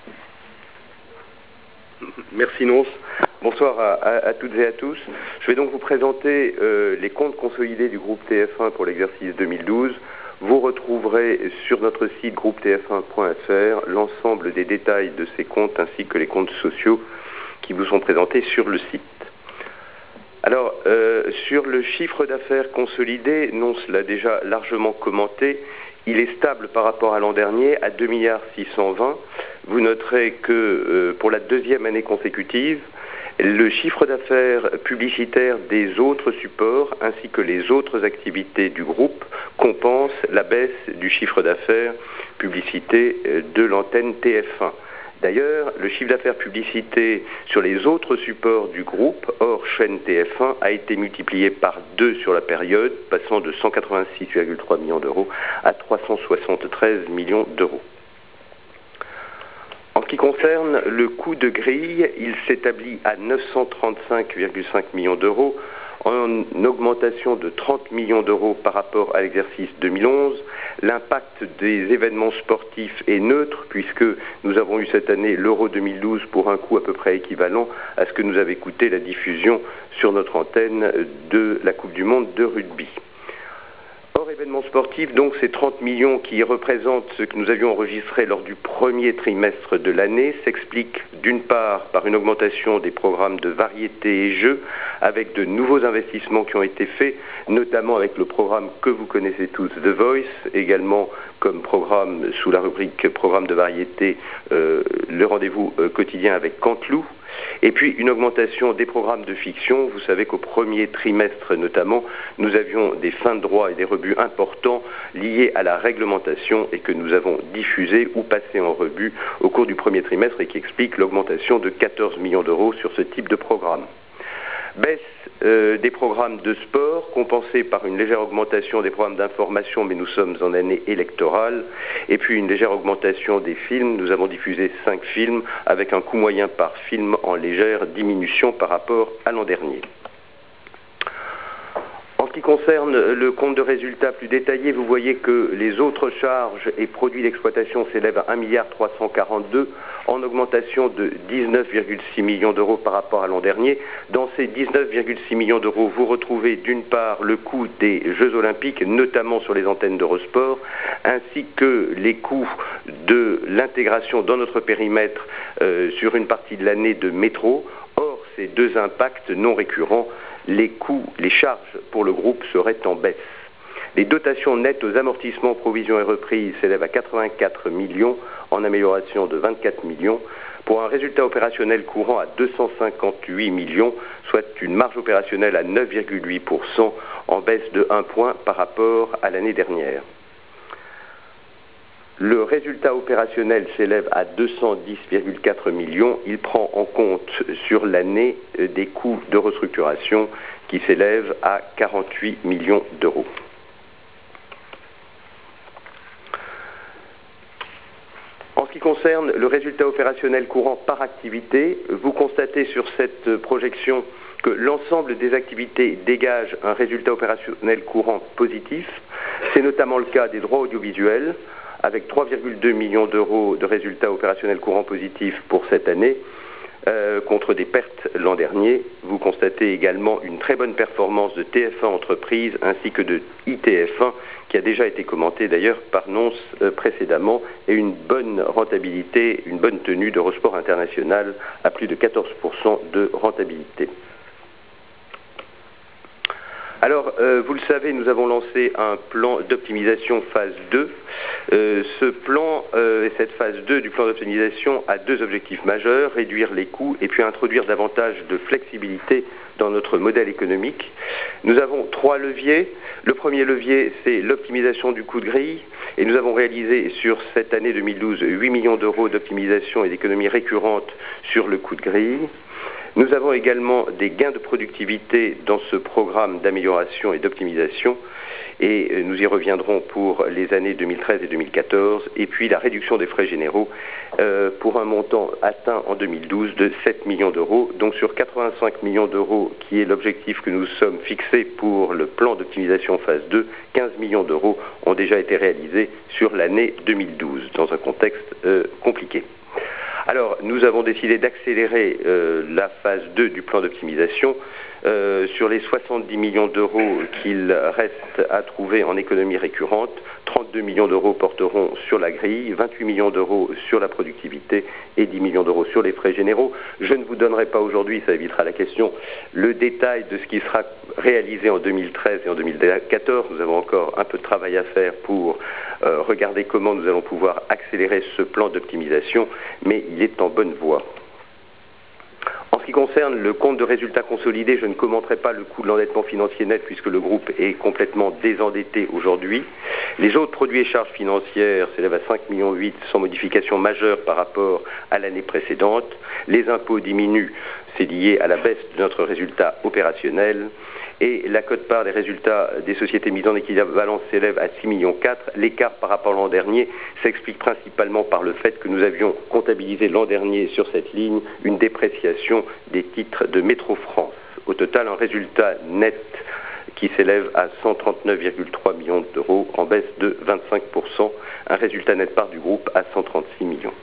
Merci Nonce. Bonsoir à, à, à toutes et à tous. Je vais donc vous présenter euh, les comptes consolidés du groupe T F un pour l'exercice deux mille douze. Vous retrouverez sur notre site groupe T F un point F R l'ensemble des détails de ces comptes ainsi que les comptes sociaux qui vous sont présentés sur le site. Alors, euh, sur le chiffre d'affaires consolidé, Nonce l'a déjà largement commenté, il est stable par rapport à l'an dernier à deux milliards six cent vingt. Vous noterez que euh, pour la deuxième année consécutive, le chiffre d'affaires publicitaire des autres supports ainsi que les autres activités du groupe compense la baisse du chiffre d'affaires publicité de l'antenne T F un. D'ailleurs, le chiffre d'affaires publicité sur les autres supports du groupe, hors chaîne T F un, a été multiplié par deux sur la période, passant de cent quatre-vingt-six virgule trois millions d'euros à trois cent soixante-treize millions d'euros. En ce qui concerne le coût de grille, il s'établit à neuf cent trente-cinq virgule cinq millions d'euros, en augmentation de trente millions d'euros par rapport à l'exercice deux mille onze. L'impact des événements sportifs est neutre puisque nous avons eu cette année l'Euro deux mille douze pour un coût à peu près équivalent à ce que nous avait coûté la diffusion sur notre antenne de la Coupe du Monde de rugby. Hors événements sportifs, donc ces trente millions qui représentent ce que nous avions enregistré lors du premier trimestre de l'année s'expliquent d'une part par une augmentation des programmes de variétés et jeux avec de nouveaux investissements qui ont été faits, notamment avec le programme que vous connaissez tous, The Voice, également comme programme sous la rubrique programme de variété, euh, le rendez-vous euh, quotidien avec Canteloup. Et puis une augmentation des programmes de fiction. Vous savez qu'au premier trimestre notamment, nous avions des fins de droit et des rebuts importants liés à la réglementation et que nous avons diffusé ou passé en revue au cours du premier trimestre et qui explique l'augmentation de quatorze millions d'euros sur ce type de programme. Baisse euh, des programmes de sport, compensée par une légère augmentation des programmes d'information, mais nous sommes en année électorale, et puis une légère augmentation des films. Nous avons diffusé cinq films, avec un coût moyen par film en légère diminution par rapport à l'an dernier. En ce qui concerne le compte de résultats plus détaillé, vous voyez que les autres charges et produits d'exploitation s'élèvent à un milliard trois cent quarante-deux, en augmentation de dix-neuf virgule six millions d'euros par rapport à l'an dernier. Dans ces dix-neuf virgule six millions d'euros, vous retrouvez d'une part le coût des Jeux Olympiques, notamment sur les antennes d'Eurosport, ainsi que les coûts de l'intégration dans notre périmètre euh, sur une partie de l'année de métro. Or, ces deux impacts non récurrents, les coûts, les charges pour le groupe seraient en baisse. Les dotations nettes aux amortissements, provisions et reprises s'élèvent à quatre-vingt-quatre millions, en amélioration de vingt-quatre millions. pour un résultat opérationnel courant à deux cent cinquante-huit millions, soit une marge opérationnelle à neuf virgule huit pour cent, en baisse de un point par rapport à l'année dernière. Le résultat opérationnel s'élève à deux cent dix virgule quatre millions. Il prend en compte sur l'année des coûts de restructuration qui s'élèvent à quarante-huit millions d'euros. En ce qui concerne le résultat opérationnel courant par activité, vous constatez sur cette projection que l'ensemble des activités dégagent un résultat opérationnel courant positif. C'est notamment le cas des droits audiovisuels, avec trois virgule deux millions d'euros de résultats opérationnels courants positifs pour cette année, euh, contre des pertes l'an dernier. Vous constatez également une très bonne performance de T F un Entreprises ainsi que de I T F un, qui a déjà été commenté d'ailleurs par Nonce euh, précédemment, et une bonne rentabilité, une bonne tenue d'Eurosport International à plus de quatorze pour cent de rentabilité. Alors, euh, vous le savez, nous avons lancé un plan d'optimisation phase deux. Euh, ce plan euh, et cette phase deux du plan d'optimisation a deux objectifs majeurs: réduire les coûts et puis introduire davantage de flexibilité dans notre modèle économique. Nous avons trois leviers. Le premier levier, c'est l'optimisation du coût de grille, et nous avons réalisé sur cette année deux mille douze huit millions d'euros d'optimisation et d'économies récurrentes sur le coût de grille. Nous avons également des gains de productivité dans ce programme d'amélioration et d'optimisation, et nous y reviendrons pour les années deux mille treize et deux mille quatorze, et puis la réduction des frais généraux euh, pour un montant atteint en deux mille douze de sept millions d'euros. Donc sur quatre-vingt-cinq millions d'euros, qui est l'objectif que nous sommes fixés pour le plan d'optimisation phase deux, quinze millions d'euros ont déjà été réalisés sur l'année deux mille douze, dans un contexte euh, compliqué. Alors, nous avons décidé d'accélérer euh, la phase deux du plan d'optimisation. Euh, sur les soixante-dix millions d'euros qu'il reste à trouver en économie récurrente, trente-deux millions d'euros porteront sur la grille, vingt-huit millions d'euros sur la productivité et dix millions d'euros sur les frais généraux. Je ne vous donnerai pas aujourd'hui, ça évitera la question, le détail de ce qui sera réalisé en deux mille treize et en deux mille quatorze. Nous avons encore un peu de travail à faire pour euh, regarder comment nous allons pouvoir accélérer ce plan d'optimisation, mais il est en bonne voie. En ce qui concerne le compte de résultat consolidé, je ne commenterai pas le coût de l'endettement financier net puisque le groupe est complètement désendetté aujourd'hui. Les autres produits et charges financières s'élèvent à cinq virgule huit millions sans modification majeure par rapport à l'année précédente. Les impôts diminuent, c'est lié à la baisse de notre résultat opérationnel. Et la quote-part des résultats des sociétés mises en équivalence s'élève à six virgule quatre millions. L'écart par rapport à l'an dernier s'explique principalement par le fait que nous avions comptabilisé l'an dernier sur cette ligne une dépréciation des titres de Métro France. Au total, un résultat net qui s'élève à cent trente-neuf virgule trois millions d'euros, en baisse de vingt-cinq pour cent, un résultat net part du groupe à cent trente-six millions.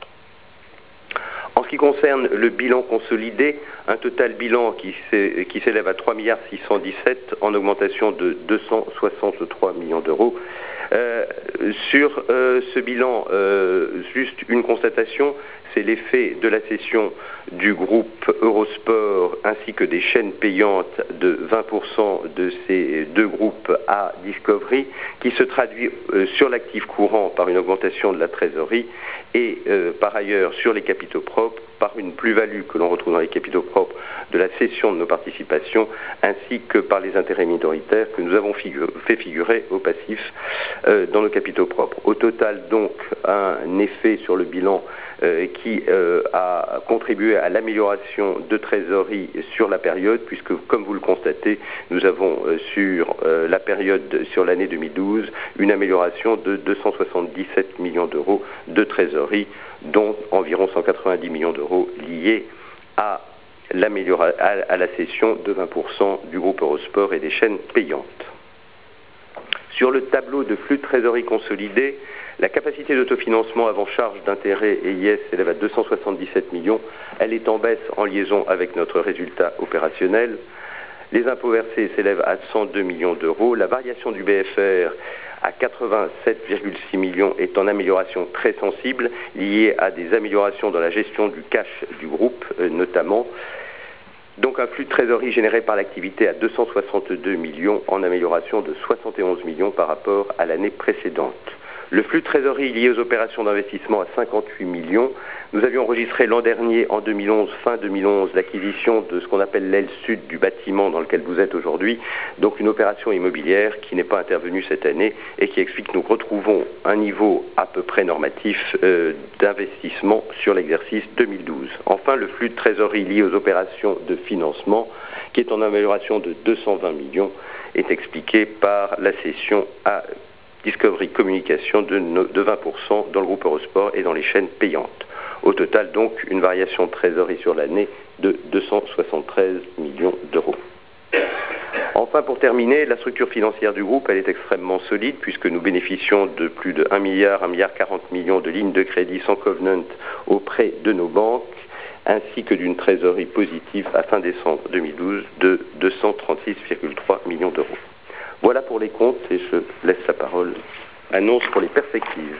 En ce qui concerne le bilan consolidé, un total bilan qui s'élève à trois milliards six cent dix-sept en augmentation de deux cent soixante-trois millions d'euros. Euh, sur euh, ce bilan, euh, juste une constatation, c'est l'effet de la cession du groupe Eurosport ainsi que des chaînes payantes de vingt pour cent de ces deux groupes à Discovery, qui se traduit euh, sur l'actif courant par une augmentation de la trésorerie et euh, par ailleurs sur les capitaux propres par une plus-value que l'on retrouve dans les capitaux propres de la cession de nos participations ainsi que par les intérêts minoritaires que nous avons figure, fait figurer au passif euh, dans nos capitaux propres. Au total donc un effet sur le bilan Euh, qui euh, a contribué à l'amélioration de trésorerie sur la période, puisque, comme vous le constatez, nous avons euh, sur euh, la période, sur l'année deux mille douze, une amélioration de deux cent soixante-dix-sept millions d'euros de trésorerie, dont environ cent quatre-vingt-dix millions d'euros liés à, à, à la cession de vingt pour cent du groupe Eurosport et des chaînes payantes. Sur le tableau de flux de trésorerie consolidé, la capacité d'autofinancement avant charge d'intérêt et I S s'élève à deux cent soixante-dix-sept millions. Elle est en baisse en liaison avec notre résultat opérationnel. Les impôts versés s'élèvent à cent deux millions d'euros. La variation du B F R à quatre-vingt-sept virgule six millions est en amélioration très sensible, liée à des améliorations dans la gestion du cash du groupe euh, notamment. Donc un flux de trésorerie généré par l'activité à deux cent soixante-deux millions, en amélioration de soixante et onze millions par rapport à l'année précédente. Le flux de trésorerie lié aux opérations d'investissement à cinquante-huit millions, Nous avions enregistré l'an dernier, en deux mille onze, fin deux mille onze, l'acquisition de ce qu'on appelle l'aile sud du bâtiment dans lequel vous êtes aujourd'hui, donc une opération immobilière qui n'est pas intervenue cette année et qui explique que nous retrouvons un niveau à peu près normatif euh, d'investissement sur l'exercice deux mille douze. Enfin, le flux de trésorerie lié aux opérations de financement, qui est en amélioration de deux cent vingt millions, est expliqué par la cession à Discovery Communication de, de vingt pour cent dans le groupe Eurosport et dans les chaînes payantes. Au total, donc, une variation de trésorerie sur l'année de deux cent soixante-treize millions d'euros. Enfin, pour terminer, la structure financière du groupe, elle est extrêmement solide puisque nous bénéficions de plus de un milliard, un milliard quarante millions de lignes de crédit sans covenant auprès de nos banques, ainsi que d'une trésorerie positive à fin décembre deux mille douze de deux cent trente-six virgule trois millions d'euros. Voilà pour les comptes et je laisse la parole à Nonce pour les perspectives.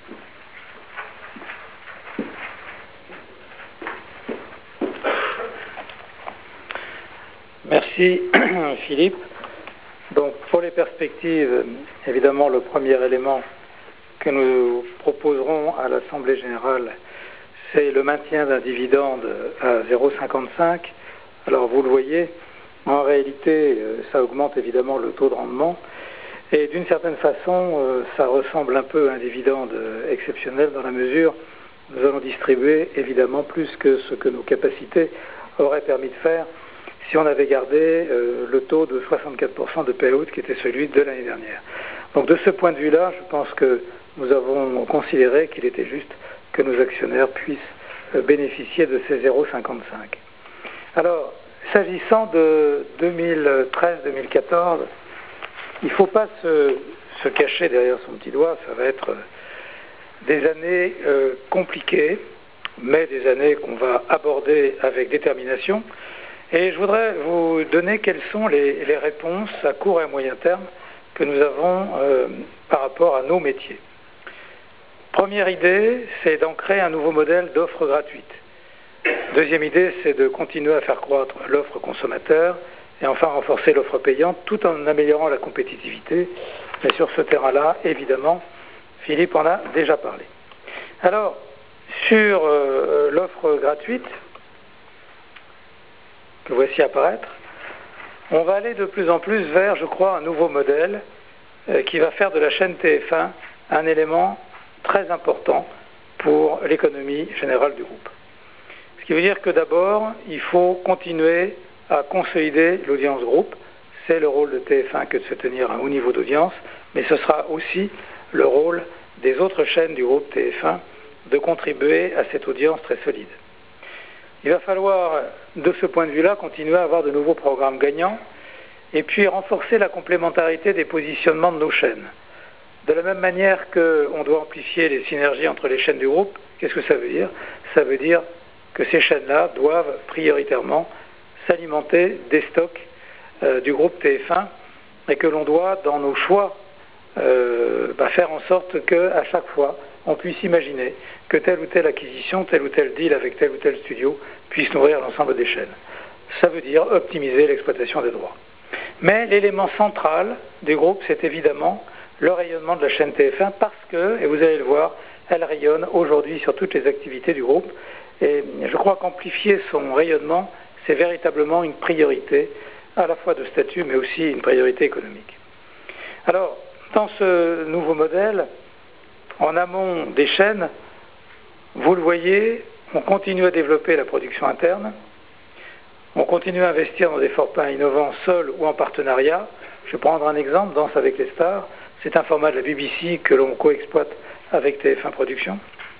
Merci Philippe. Donc pour les perspectives, évidemment le premier élément que nous proposerons à l'Assemblée générale, c'est le maintien d'un dividende à zéro virgule cinquante-cinq. Alors vous le voyez, en réalité ça augmente évidemment le taux de rendement et d'une certaine façon ça ressemble un peu à un dividende exceptionnel dans la mesure où nous allons distribuer évidemment plus que ce que nos capacités auraient permis de faire si on avait gardé euh, le taux de soixante-quatre pour cent de payout qui était celui de l'année dernière. Donc de ce point de vue-là, je pense que nous avons considéré qu'il était juste que nos actionnaires puissent euh, bénéficier de ces zéro virgule cinquante-cinq. Alors, s'agissant de deux mille treize deux mille quatorze, il ne faut pas se, se cacher derrière son petit doigt, ça va être des années euh, compliquées, mais des années qu'on va aborder avec détermination. Et je voudrais vous donner quelles sont les, les réponses à court et à moyen terme que nous avons euh, par rapport à nos métiers. Première idée, c'est d'ancrer un nouveau modèle d'offre gratuite. Deuxième idée, c'est de continuer à faire croître l'offre consommateur et enfin renforcer l'offre payante tout en améliorant la compétitivité. Mais sur ce terrain-là, évidemment, Philippe en a déjà parlé. Alors, sur euh, l'offre gratuite, que voici apparaître, on va aller de plus en plus vers, je crois, un nouveau modèle euh, qui va faire de la chaîne T F un un élément très important pour l'économie générale du groupe. Ce qui veut dire que d'abord, il faut continuer à consolider l'audience groupe. C'est le rôle de T F un que de se tenir à un haut niveau d'audience, mais ce sera aussi le rôle des autres chaînes du groupe T F un de contribuer à cette audience très solide. Il va falloir, de ce point de vue-là, continuer à avoir de nouveaux programmes gagnants et puis renforcer la complémentarité des positionnements de nos chaînes. De la même manière qu'on doit amplifier les synergies entre les chaînes du groupe, qu'est-ce que ça veut dire? Ça veut dire que ces chaînes-là doivent prioritairement s'alimenter des stocks euh, du groupe T F un et que l'on doit, dans nos choix, euh, bah, faire en sorte qu'à chaque fois, on puisse imaginer que telle ou telle acquisition, tel ou tel deal avec tel ou tel studio puisse nourrir l'ensemble des chaînes. Ça veut dire optimiser l'exploitation des droits. Mais l'élément central du groupe, c'est évidemment le rayonnement de la chaîne T F un parce que, et vous allez le voir, elle rayonne aujourd'hui sur toutes les activités du groupe. Et je crois qu'amplifier son rayonnement, c'est véritablement une priorité, à la fois de statut, mais aussi une priorité économique. Alors, dans ce nouveau modèle, en amont des chaînes, vous le voyez, on continue à développer la production interne, on continue à investir dans des formats innovants seuls ou en partenariat. Je vais prendre un exemple, Danse avec les stars, c'est un format de la B B C que l'on coexploite avec T F un Productions.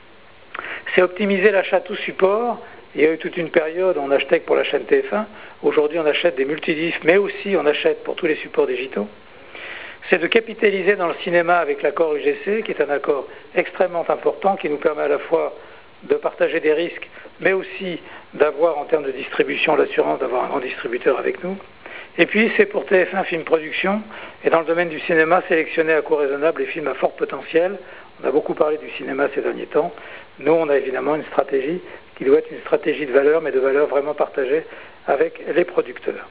C'est optimiser l'achat tout support. Il y a eu toute une période où on achetait que pour la chaîne T F un. Aujourd'hui, on achète des multidifs, mais aussi on achète pour tous les supports digitaux. C'est de capitaliser dans le cinéma avec l'accord U G C, qui est un accord extrêmement important, qui nous permet à la fois de partager des risques, mais aussi d'avoir, en termes de distribution, l'assurance d'avoir un grand distributeur avec nous. Et puis, c'est pour T F un Film Production, et dans le domaine du cinéma, sélectionner à coût raisonnable les films à fort potentiel. On a beaucoup parlé du cinéma ces derniers temps. Nous, on a évidemment une stratégie qui doit être une stratégie de valeur, mais de valeur vraiment partagée avec les producteurs.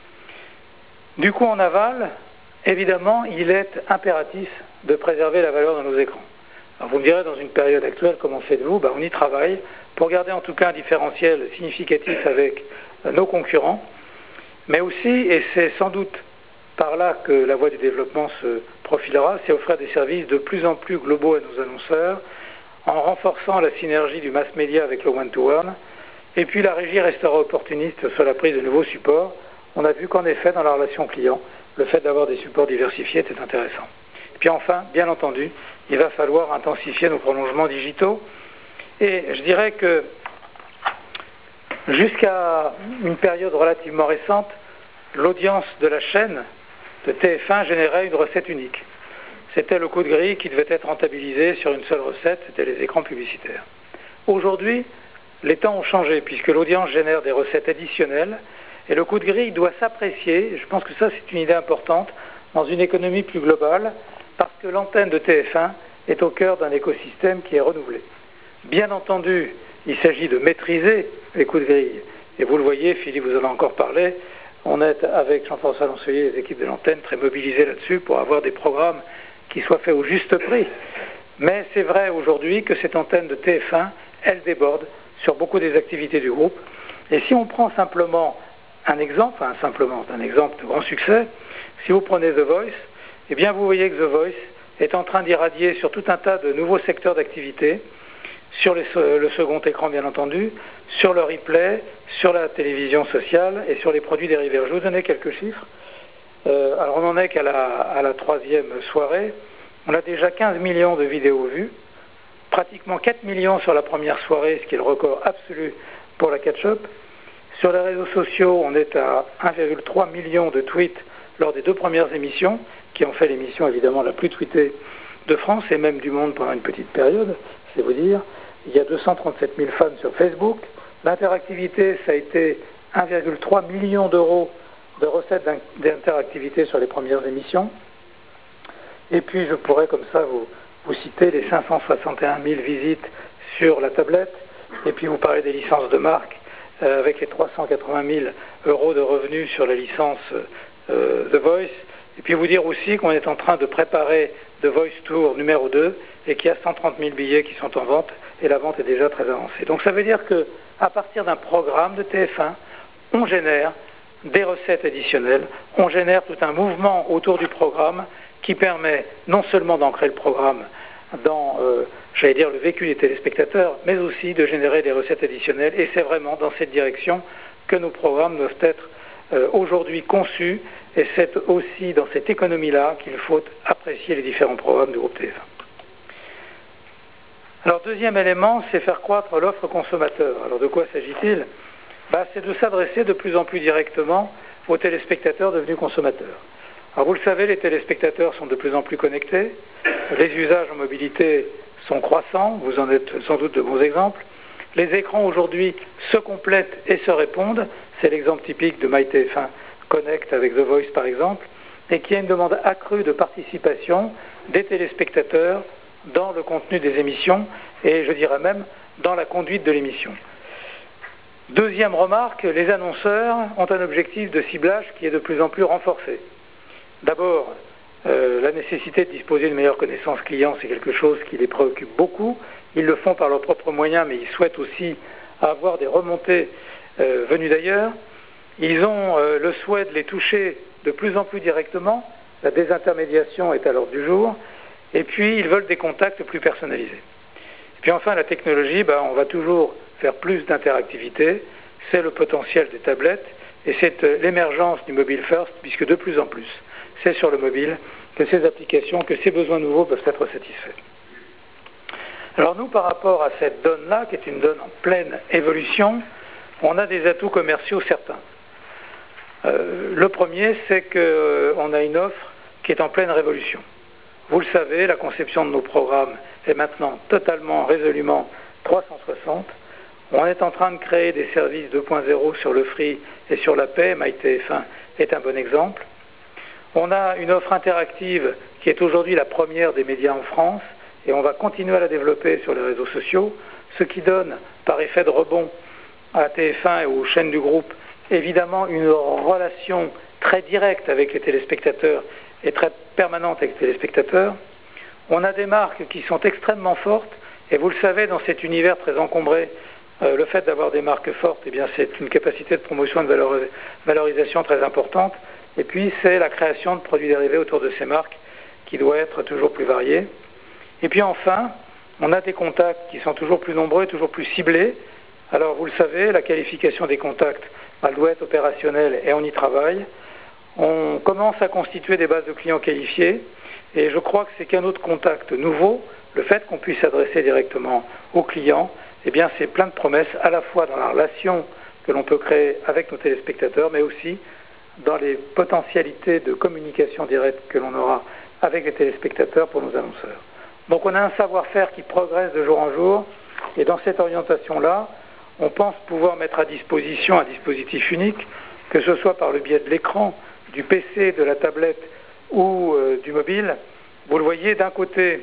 Du coup, en aval, évidemment, il est impératif de préserver la valeur de nos écrans. Alors vous me direz, dans une période actuelle, comment faites-vous? Ben, on y travaille pour garder en tout cas un différentiel significatif avec euh, nos concurrents, mais aussi, et c'est sans doute par là que la voie du développement se profilera, c'est offrir des services de plus en plus globaux à nos annonceurs, en renforçant la synergie du mass média avec le one-to-one, et puis la régie restera opportuniste sur la prise de nouveaux supports. On a vu qu'en effet, dans la relation client, le fait d'avoir des supports diversifiés était intéressant. Et puis enfin, bien entendu, il va falloir intensifier nos prolongements digitaux. Et je dirais que jusqu'à une période relativement récente, l'audience de la chaîne de T F un générait une recette unique. C'était le coup de grille qui devait être rentabilisé sur une seule recette, c'était les écrans publicitaires. Aujourd'hui, les temps ont changé puisque l'audience génère des recettes additionnelles et le coup de grille doit s'apprécier, je pense que ça c'est une idée importante, dans une économie plus globale parce que l'antenne de T F un est au cœur d'un écosystème qui est renouvelé. Bien entendu, il s'agit de maîtriser les coups de grille. Et vous le voyez, Philippe vous en a encore parlé, on est avec Jean-François Lancellier et les équipes de l'antenne très mobilisés là-dessus pour avoir des programmes qui soient faits au juste prix. Mais c'est vrai aujourd'hui que cette antenne de T F un, elle déborde sur beaucoup des activités du groupe. Et si on prend simplement un exemple, enfin simplement un exemple de grand succès, si vous prenez The Voice, eh bien vous voyez que The Voice est en train d'irradier sur tout un tas de nouveaux secteurs d'activité, sur les, le second écran bien entendu, sur le replay, sur la télévision sociale et sur les produits dérivés. Je vais vous donner quelques chiffres. Euh, alors on en est qu'à la, à la troisième soirée. On a déjà quinze millions de vidéos vues, pratiquement quatre millions sur la première soirée, ce qui est le record absolu pour la catch-up. Sur les réseaux sociaux, on est à un virgule trois million de tweets lors des deux premières émissions, qui ont fait l'émission évidemment la plus tweetée de France et même du monde pendant une petite période, c'est vous dire. Il y a deux cent trente-sept mille fans sur Facebook. L'interactivité, ça a été un virgule trois million d'euros de recettes d'interactivité sur les premières émissions. Et puis je pourrais comme ça vous, vous citer les cinq cent soixante et un mille visites sur la tablette, et puis vous parler des licences de marque, euh, avec les trois cent quatre-vingt mille euros de revenus sur la licence euh, The Voice, et puis vous dire aussi qu'on est en train de préparer The Voice Tour numéro deux, et qu'il y a cent trente mille billets qui sont en vente, et la vente est déjà très avancée. Donc ça veut dire que à partir d'un programme de T F un, on génère des recettes additionnelles, on génère tout un mouvement autour du programme qui permet non seulement d'ancrer le programme dans, euh, j'allais dire, le vécu des téléspectateurs, mais aussi de générer des recettes additionnelles. Et c'est vraiment dans cette direction que nos programmes doivent être euh, aujourd'hui conçus. Et c'est aussi dans cette économie-là qu'il faut apprécier les différents programmes du groupe T F un. Alors, deuxième élément, c'est faire croître l'offre consommateur. Alors, de quoi s'agit-il? Ben, c'est de s'adresser de plus en plus directement aux téléspectateurs devenus consommateurs. Alors, vous le savez, les téléspectateurs sont de plus en plus connectés. Les usages en mobilité sont croissants. Vous en êtes sans doute de bons exemples. Les écrans, aujourd'hui, se complètent et se répondent. C'est l'exemple typique de MyTF un Connect avec The Voice, par exemple, et qui a une demande accrue de participation des téléspectateurs dans le contenu des émissions et je dirais même dans la conduite de l'émission. Deuxième remarque, les annonceurs ont un objectif de ciblage qui est de plus en plus renforcé. D'abord, euh, la nécessité de disposer de meilleures connaissances clients, c'est quelque chose qui les préoccupe beaucoup. Ils le font par leurs propres moyens, mais ils souhaitent aussi avoir des remontées euh, venues d'ailleurs. Ils ont euh, le souhait de les toucher de plus en plus directement. La désintermédiation est à l'ordre du jour. Et puis, ils veulent des contacts plus personnalisés. Et puis enfin, la technologie, ben, on va toujours faire plus d'interactivité. C'est le potentiel des tablettes et c'est l'émergence du mobile first, puisque de plus en plus, c'est sur le mobile que ces applications, que ces besoins nouveaux peuvent être satisfaits. Alors nous, par rapport à cette donne-là, qui est une donne en pleine évolution, on a des atouts commerciaux certains. Euh, le premier, c'est qu'on euh, a une offre qui est en pleine révolution. Vous le savez, la conception de nos programmes est maintenant totalement, résolument trois cent soixante. On est en train de créer des services deux point zéro sur le free et sur la paie. MyTF un est un bon exemple. On a une offre interactive qui est aujourd'hui la première des médias en France et on va continuer à la développer sur les réseaux sociaux, ce qui donne, par effet de rebond, à T F un et aux chaînes du groupe, évidemment une relation très directe avec les téléspectateurs et très permanente avec les téléspectateurs. On a des marques qui sont extrêmement fortes, et vous le savez, dans cet univers très encombré, euh, le fait d'avoir des marques fortes, eh bien, c'est une capacité de promotion et de valor valorisation très importante. Et puis, c'est la création de produits dérivés autour de ces marques qui doit être toujours plus variée. Et puis enfin, on a des contacts qui sont toujours plus nombreux et toujours plus ciblés. Alors, vous le savez, la qualification des contacts, elle doit être opérationnelle et on y travaille. On commence à constituer des bases de clients qualifiés et je crois que c'est qu'un autre contact nouveau, le fait qu'on puisse s'adresser directement aux clients, eh bien, c'est plein de promesses, à la fois dans la relation que l'on peut créer avec nos téléspectateurs, mais aussi dans les potentialités de communication directe que l'on aura avec les téléspectateurs pour nos annonceurs. Donc on a un savoir-faire qui progresse de jour en jour, et dans cette orientation-là, on pense pouvoir mettre à disposition un dispositif unique, que ce soit par le biais de l'écran, du P C, de la tablette ou euh, du mobile. Vous le voyez, d'un côté,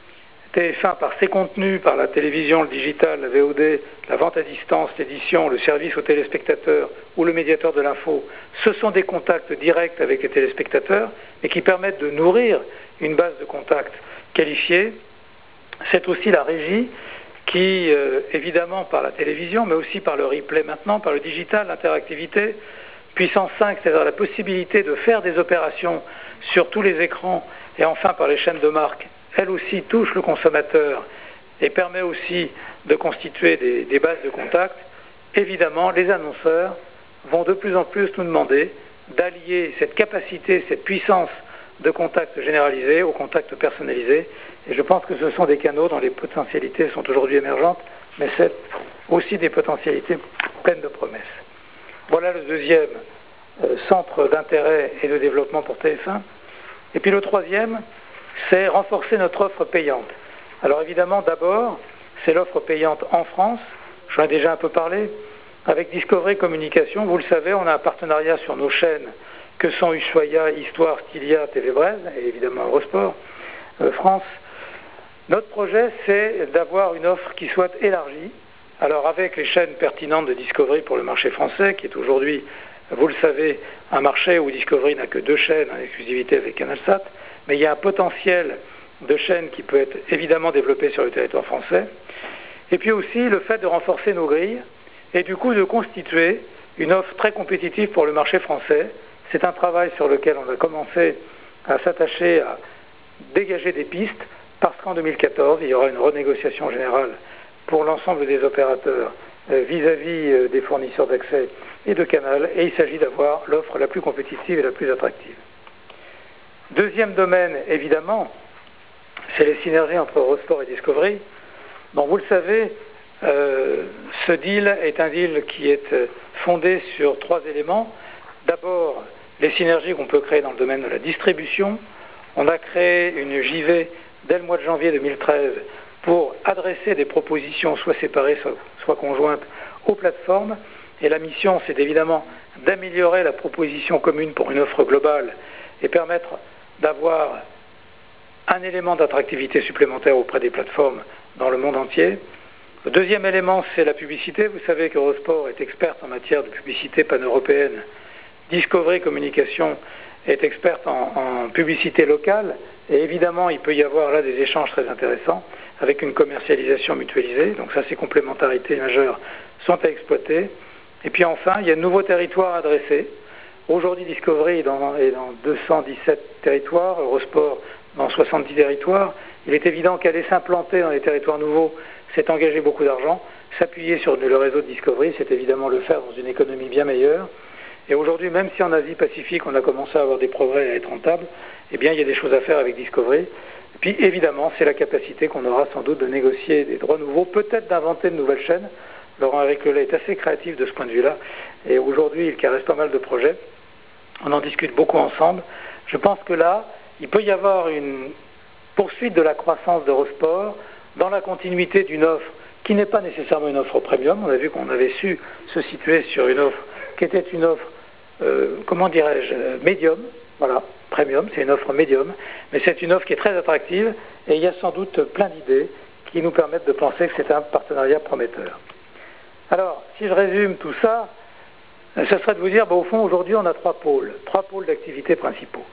T F un par ses contenus, par la télévision, le digital, la V O D, la vente à distance, l'édition, le service aux téléspectateurs ou le médiateur de l'info, ce sont des contacts directs avec les téléspectateurs et qui permettent de nourrir une base de contacts qualifiée. C'est aussi la régie qui, euh, évidemment par la télévision, mais aussi par le replay maintenant, par le digital, l'interactivité, puissance cinq, c'est-à-dire la possibilité de faire des opérations sur tous les écrans, et enfin par les chaînes de marque, elle aussi touche le consommateur et permet aussi de constituer des, des bases de contacts. Évidemment, les annonceurs vont de plus en plus nous demander d'allier cette capacité, cette puissance de contact généralisé au contact personnalisé. Et je pense que ce sont des canaux dont les potentialités sont aujourd'hui émergentes, mais c'est aussi des potentialités pleines de promesses. Voilà le deuxième euh, centre d'intérêt et de développement pour T F un. Et puis le troisième, c'est renforcer notre offre payante. Alors évidemment, d'abord, c'est l'offre payante en France. J'en ai déjà un peu parlé. Avec Discovery Communication, vous le savez, on a un partenariat sur nos chaînes que sont Ushuaïa, Histoire, Stylia, T V Brésil et évidemment Eurosport euh, France. Notre projet, c'est d'avoir une offre qui soit élargie. Alors avec les chaînes pertinentes de Discovery pour le marché français, qui est aujourd'hui, vous le savez, un marché où Discovery n'a que deux chaînes en exclusivité avec CanalSat, mais il y a un potentiel de chaînes qui peut être évidemment développé sur le territoire français. Et puis aussi le fait de renforcer nos grilles et du coup de constituer une offre très compétitive pour le marché français. C'est un travail sur lequel on a commencé à s'attacher à dégager des pistes, parce qu'en deux mille quatorze, il y aura une renégociation générale pour l'ensemble des opérateurs vis-à-vis des fournisseurs d'accès et de canal, et il s'agit d'avoir l'offre la plus compétitive et la plus attractive. Deuxième domaine, évidemment, c'est les synergies entre Eurosport et Discovery. Donc vous le savez, euh, ce deal est un deal qui est fondé sur trois éléments. D'abord, les synergies qu'on peut créer dans le domaine de la distribution. On a créé une J V dès le mois de janvier deux mille treize pour adresser des propositions soit séparées, soit, soit conjointes aux plateformes. Et la mission, c'est évidemment d'améliorer la proposition commune pour une offre globale et permettre d'avoir un élément d'attractivité supplémentaire auprès des plateformes dans le monde entier. Le deuxième élément, c'est la publicité. Vous savez qu'Eurosport est experte en matière de publicité pan-européenne. Discovery Communication est experte en, en publicité locale. Et évidemment, il peut y avoir là des échanges très intéressants avec une commercialisation mutualisée. Donc ça, ces complémentarités majeures sont à exploiter. Et puis enfin, il y a de nouveaux territoires adressés. Aujourd'hui, Discovery est dans, est dans deux cent dix-sept territoires, Eurosport dans soixante-dix territoires. Il est évident qu'aller s'implanter dans les territoires nouveaux, c'est engager beaucoup d'argent. S'appuyer sur le réseau de Discovery, c'est évidemment le faire dans une économie bien meilleure. Et aujourd'hui, même si en Asie-Pacifique, on a commencé à avoir des progrès et à être rentable, eh bien, il y a des choses à faire avec Discovery. Et puis, évidemment, c'est la capacité qu'on aura sans doute de négocier des droits nouveaux, peut-être d'inventer de nouvelles chaînes. Laurent-Éric Lelay est assez créatif de ce point de vue-là. Et aujourd'hui, il caresse pas mal de projets. On en discute beaucoup ensemble. Je pense que là, il peut y avoir une poursuite de la croissance d'Eurosport dans la continuité d'une offre qui n'est pas nécessairement une offre premium. On a vu qu'on avait su se situer sur une offre qui était une offre, euh, comment dirais-je, médium. Voilà, premium, c'est une offre médium. Mais c'est une offre qui est très attractive et il y a sans doute plein d'idées qui nous permettent de penser que c'est un partenariat prometteur. Alors, si je résume tout ça, ce serait de vous dire, bah, au fond, aujourd'hui, on a trois pôles, trois pôles d'activité principaux.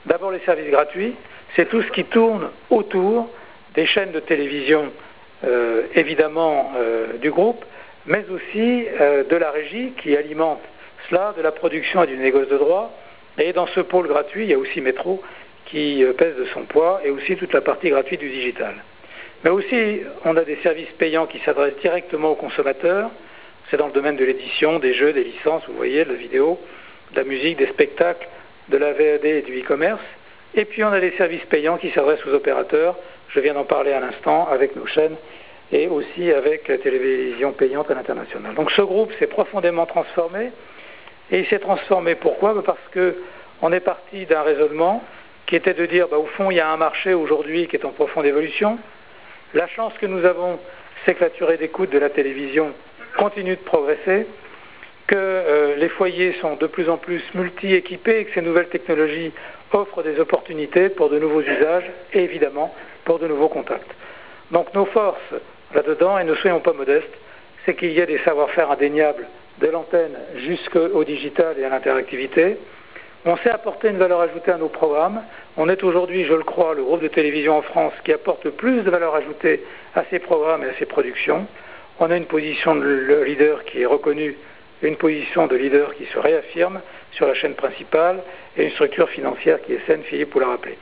D'abord les services gratuits, c'est tout ce qui tourne autour des chaînes de télévision, euh, évidemment euh, du groupe, mais aussi euh, de la régie qui alimente cela, de la production et du négoce de droit. Et dans ce pôle gratuit, il y a aussi Métro qui euh, pèse de son poids, et aussi toute la partie gratuite du digital. Mais aussi, on a des services payants qui s'adressent directement aux consommateurs. C'est dans le domaine de l'édition, des jeux, des licences, vous voyez, de la vidéo, de la musique, des spectacles, de la V O D et du e-commerce. Et puis on a des services payants qui s'adressent aux opérateurs. Je viens d'en parler à l'instant avec nos chaînes et aussi avec la télévision payante à l'international. Donc ce groupe s'est profondément transformé. Et il s'est transformé pourquoi? Parce qu'on est parti d'un raisonnement qui était de dire, bah, au fond, il y a un marché aujourd'hui qui est en profonde évolution. La chance que nous avons, c'est que la durée d'écoute de la télévision continue de progresser, que euh, les foyers sont de plus en plus multi-équipés et que ces nouvelles technologies offrent des opportunités pour de nouveaux usages et évidemment pour de nouveaux contacts. Donc nos forces là-dedans, et ne soyons pas modestes, c'est qu'il y a des savoir-faire indéniables de l'antenne jusqu'au digital et à l'interactivité. On sait apporter une valeur ajoutée à nos programmes. On est aujourd'hui, je le crois, le groupe de télévision en France qui apporte le plus de valeur ajoutée à ses programmes et à ses productions. On a une position de leader qui est reconnue, une position de leader qui se réaffirme sur la chaîne principale et une structure financière qui est saine, Philippe vous l'a rappelé.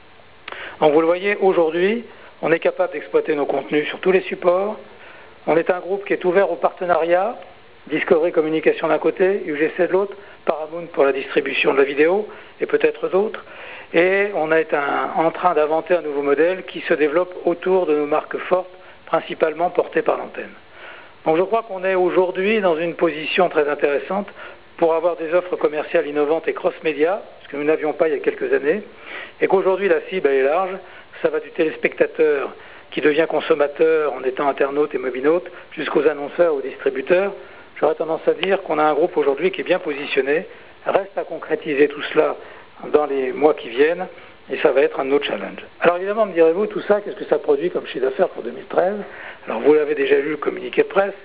Donc vous le voyez, aujourd'hui, on est capable d'exploiter nos contenus sur tous les supports. On est un groupe qui est ouvert au partenariat, Discovery Communication d'un côté, U G C de l'autre, Paramount pour la distribution de la vidéo et peut-être d'autres. Et on est un, en train d'inventer un nouveau modèle qui se développe autour de nos marques fortes, principalement portées par l'antenne. Donc je crois qu'on est aujourd'hui dans une position très intéressante pour avoir des offres commerciales innovantes et cross-média, ce que nous n'avions pas il y a quelques années, et qu'aujourd'hui la cible elle est large. Ça va du téléspectateur qui devient consommateur en étant internaute et mobinaute, jusqu'aux annonceurs, aux distributeurs. J'aurais tendance à dire qu'on a un groupe aujourd'hui qui est bien positionné. Reste à concrétiser tout cela dans les mois qui viennent, et ça va être un autre challenge. Alors évidemment, me direz-vous, tout ça, qu'est-ce que ça produit comme chiffre d'affaires pour deux mille treize? Alors vous l'avez déjà lu, le communiqué de presse.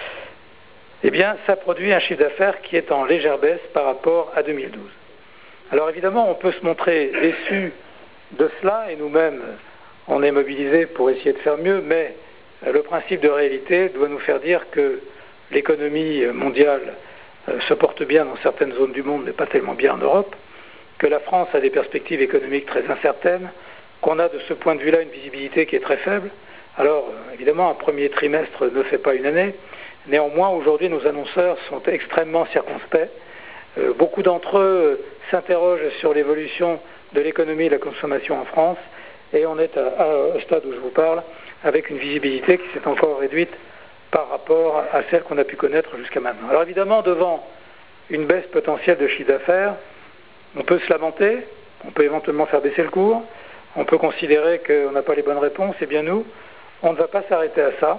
Eh bien, ça produit un chiffre d'affaires qui est en légère baisse par rapport à deux mille douze. Alors évidemment, on peut se montrer déçu de cela, et nous-mêmes, on est mobilisés pour essayer de faire mieux, mais le principe de réalité doit nous faire dire que l'économie mondiale euh, se porte bien dans certaines zones du monde, mais pas tellement bien en Europe, que la France a des perspectives économiques très incertaines, qu'on a de ce point de vue-là une visibilité qui est très faible. Alors, euh, évidemment, un premier trimestre ne fait pas une année. Néanmoins, aujourd'hui, nos annonceurs sont extrêmement circonspects. Euh, beaucoup d'entre eux s'interrogent sur l'évolution de l'économie et de la consommation en France, et on est à, à, au stade où je vous parle, avec une visibilité qui s'est encore réduite par rapport à celle qu'on a pu connaître jusqu'à maintenant. Alors évidemment, devant une baisse potentielle de chiffre d'affaires, on peut se lamenter, on peut éventuellement faire baisser le cours, on peut considérer qu'on n'a pas les bonnes réponses, et bien nous, on ne va pas s'arrêter à ça.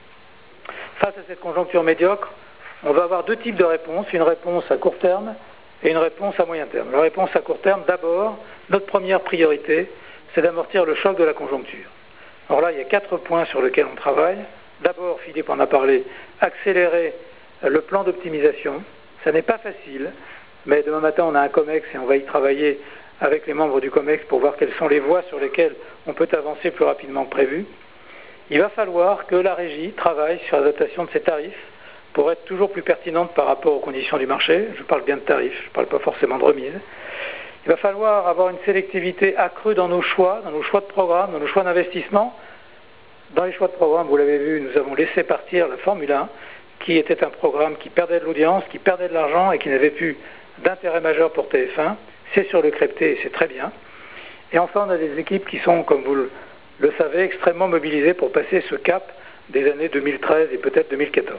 Face à cette conjoncture médiocre, on va avoir deux types de réponses, une réponse à court terme et une réponse à moyen terme. La réponse à court terme, d'abord, notre première priorité, c'est d'amortir le choc de la conjoncture. Alors là, il y a quatre points sur lesquels on travaille. D'abord, Philippe en a parlé, accélérer le plan d'optimisation. Ça n'est pas facile, mais demain matin, on a un COMEX et on va y travailler avec les membres du COMEX pour voir quelles sont les voies sur lesquelles on peut avancer plus rapidement que prévu. Il va falloir que la régie travaille sur l'adaptation de ses tarifs pour être toujours plus pertinente par rapport aux conditions du marché. Je parle bien de tarifs, je ne parle pas forcément de remise. Il va falloir avoir une sélectivité accrue dans nos choix, dans nos choix de programme, dans nos choix d'investissement. Dans les choix de programme, vous l'avez vu, nous avons laissé partir la Formule un, qui était un programme qui perdait de l'audience, qui perdait de l'argent et qui n'avait plus d'intérêt majeur pour T F un. C'est sur le crépté et c'est très bien. Et enfin, on a des équipes qui sont, comme vous le savez, extrêmement mobilisées pour passer ce cap des années deux mille treize et peut-être deux mille quatorze.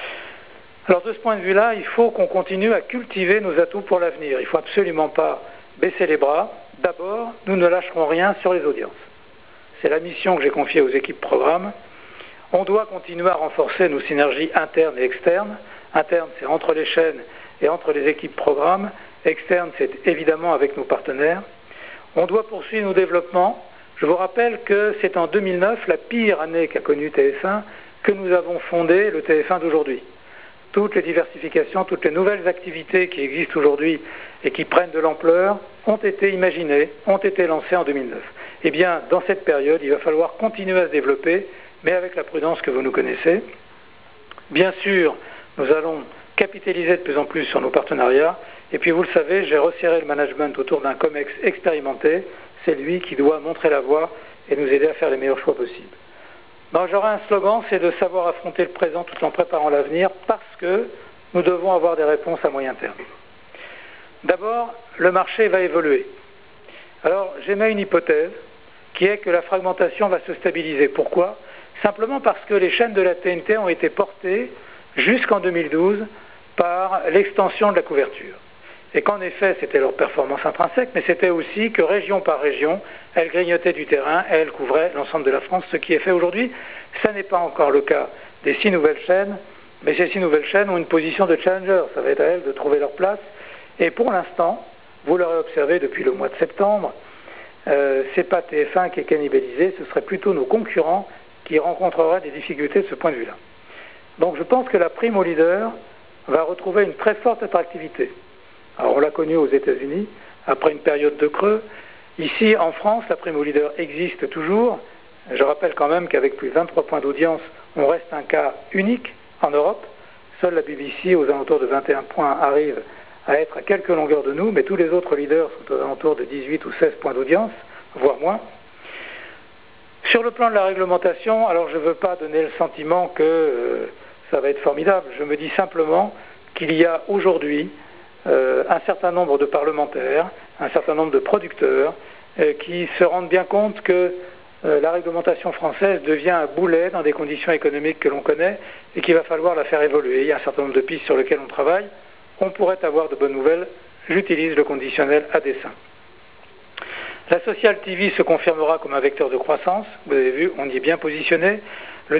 Alors de ce point de vue-là, il faut qu'on continue à cultiver nos atouts pour l'avenir. Il ne faut absolument pas baisser les bras. D'abord, nous ne lâcherons rien sur les audiences. C'est la mission que j'ai confiée aux équipes programme. On doit continuer à renforcer nos synergies internes et externes. Interne, c'est entre les chaînes et entre les équipes programme. Externe, c'est évidemment avec nos partenaires. On doit poursuivre nos développements. Je vous rappelle que c'est en deux mille neuf, la pire année qu'a connue T F un, que nous avons fondé le T F un d'aujourd'hui. toutes les diversifications, toutes les nouvelles activités qui existent aujourd'hui et qui prennent de l'ampleur ont été imaginées, ont été lancées en deux mille neuf. Eh bien, dans cette période, il va falloir continuer à se développer, mais avec la prudence que vous nous connaissez. Bien sûr, nous allons capitaliser de plus en plus sur nos partenariats. Et puis, vous le savez, j'ai resserré le management autour d'un COMEX expérimenté. C'est lui qui doit montrer la voie et nous aider à faire les meilleurs choix possibles. Donc, j'aurai un slogan, c'est de savoir affronter le présent tout en préparant l'avenir, parce que nous devons avoir des réponses à moyen terme. D'abord, le marché va évoluer. Alors, j'émets une hypothèse qui est que la fragmentation va se stabiliser. Pourquoi ? Simplement parce que les chaînes de la T N T ont été portées jusqu'en deux mille douze par l'extension de la couverture. Et qu'en effet, c'était leur performance intrinsèque, mais c'était aussi que région par région, elles grignotaient du terrain et elles couvraient l'ensemble de la France, ce qui est fait aujourd'hui. Ça n'est pas encore le cas des six nouvelles chaînes, mais ces six nouvelles chaînes ont une position de challenger. Ça va être à elles de trouver leur place. Et pour l'instant, vous l'aurez observé depuis le mois de septembre, euh, c'est pas T F un qui est cannibalisé, ce serait plutôt nos concurrents qui rencontreraient des difficultés de ce point de vue-là. Donc je pense que la prime au leader va retrouver une très forte attractivité. Alors on l'a connu aux États-Unis, après une période de creux. Ici, en France, la prime au leader existe toujours. Je rappelle quand même qu'avec plus de vingt-trois points d'audience, on reste un cas unique en Europe. Seule la B B C, aux alentours de vingt et un points, arrive à être à quelques longueurs de nous, mais tous les autres leaders sont aux alentours de dix-huit ou seize points d'audience, voire moins. Sur le plan de la réglementation, alors je ne veux pas donner le sentiment que euh, ça va être formidable. Je me dis simplement qu'il y a aujourd'hui euh, un certain nombre de parlementaires, un certain nombre de producteurs euh, qui se rendent bien compte que euh, la réglementation française devient un boulet dans des conditions économiques que l'on connaît et qu'il va falloir la faire évoluer. Il y a un certain nombre de pistes sur lesquelles on travaille. On pourrait avoir de bonnes nouvelles. J'utilise le conditionnel à dessein. La Social T V se confirmera comme un vecteur de croissance. Vous avez vu, on y est bien positionné. Le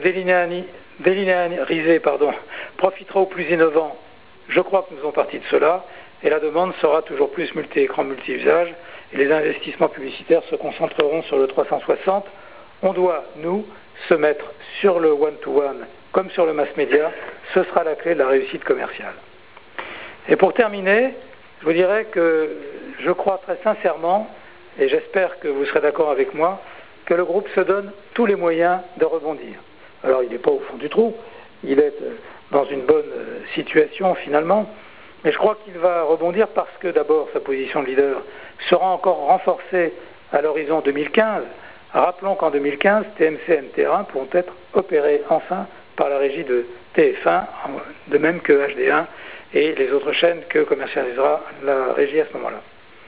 délinéarisé pardon, profitera aux plus innovants. Je crois que nous faisons partie de cela. Et la demande sera toujours plus multi-écran, multi-usage. Et les investissements publicitaires se concentreront sur le trois cent soixante. On doit, nous, se mettre sur le one-to-one comme sur le mass média. Ce sera la clé de la réussite commerciale. Et pour terminer, je vous dirais que je crois très sincèrement, et j'espère que vous serez d'accord avec moi, que le groupe se donne tous les moyens de rebondir. Alors il n'est pas au fond du trou, il est dans une bonne situation finalement, mais je crois qu'il va rebondir parce que d'abord sa position de leader sera encore renforcée à l'horizon deux mille quinze. Rappelons qu'en deux mille quinze, T M C et M T R un pourront être opérés enfin par la régie de T F un, de même que H D un et les autres chaînes que commercialisera la régie à ce moment-là.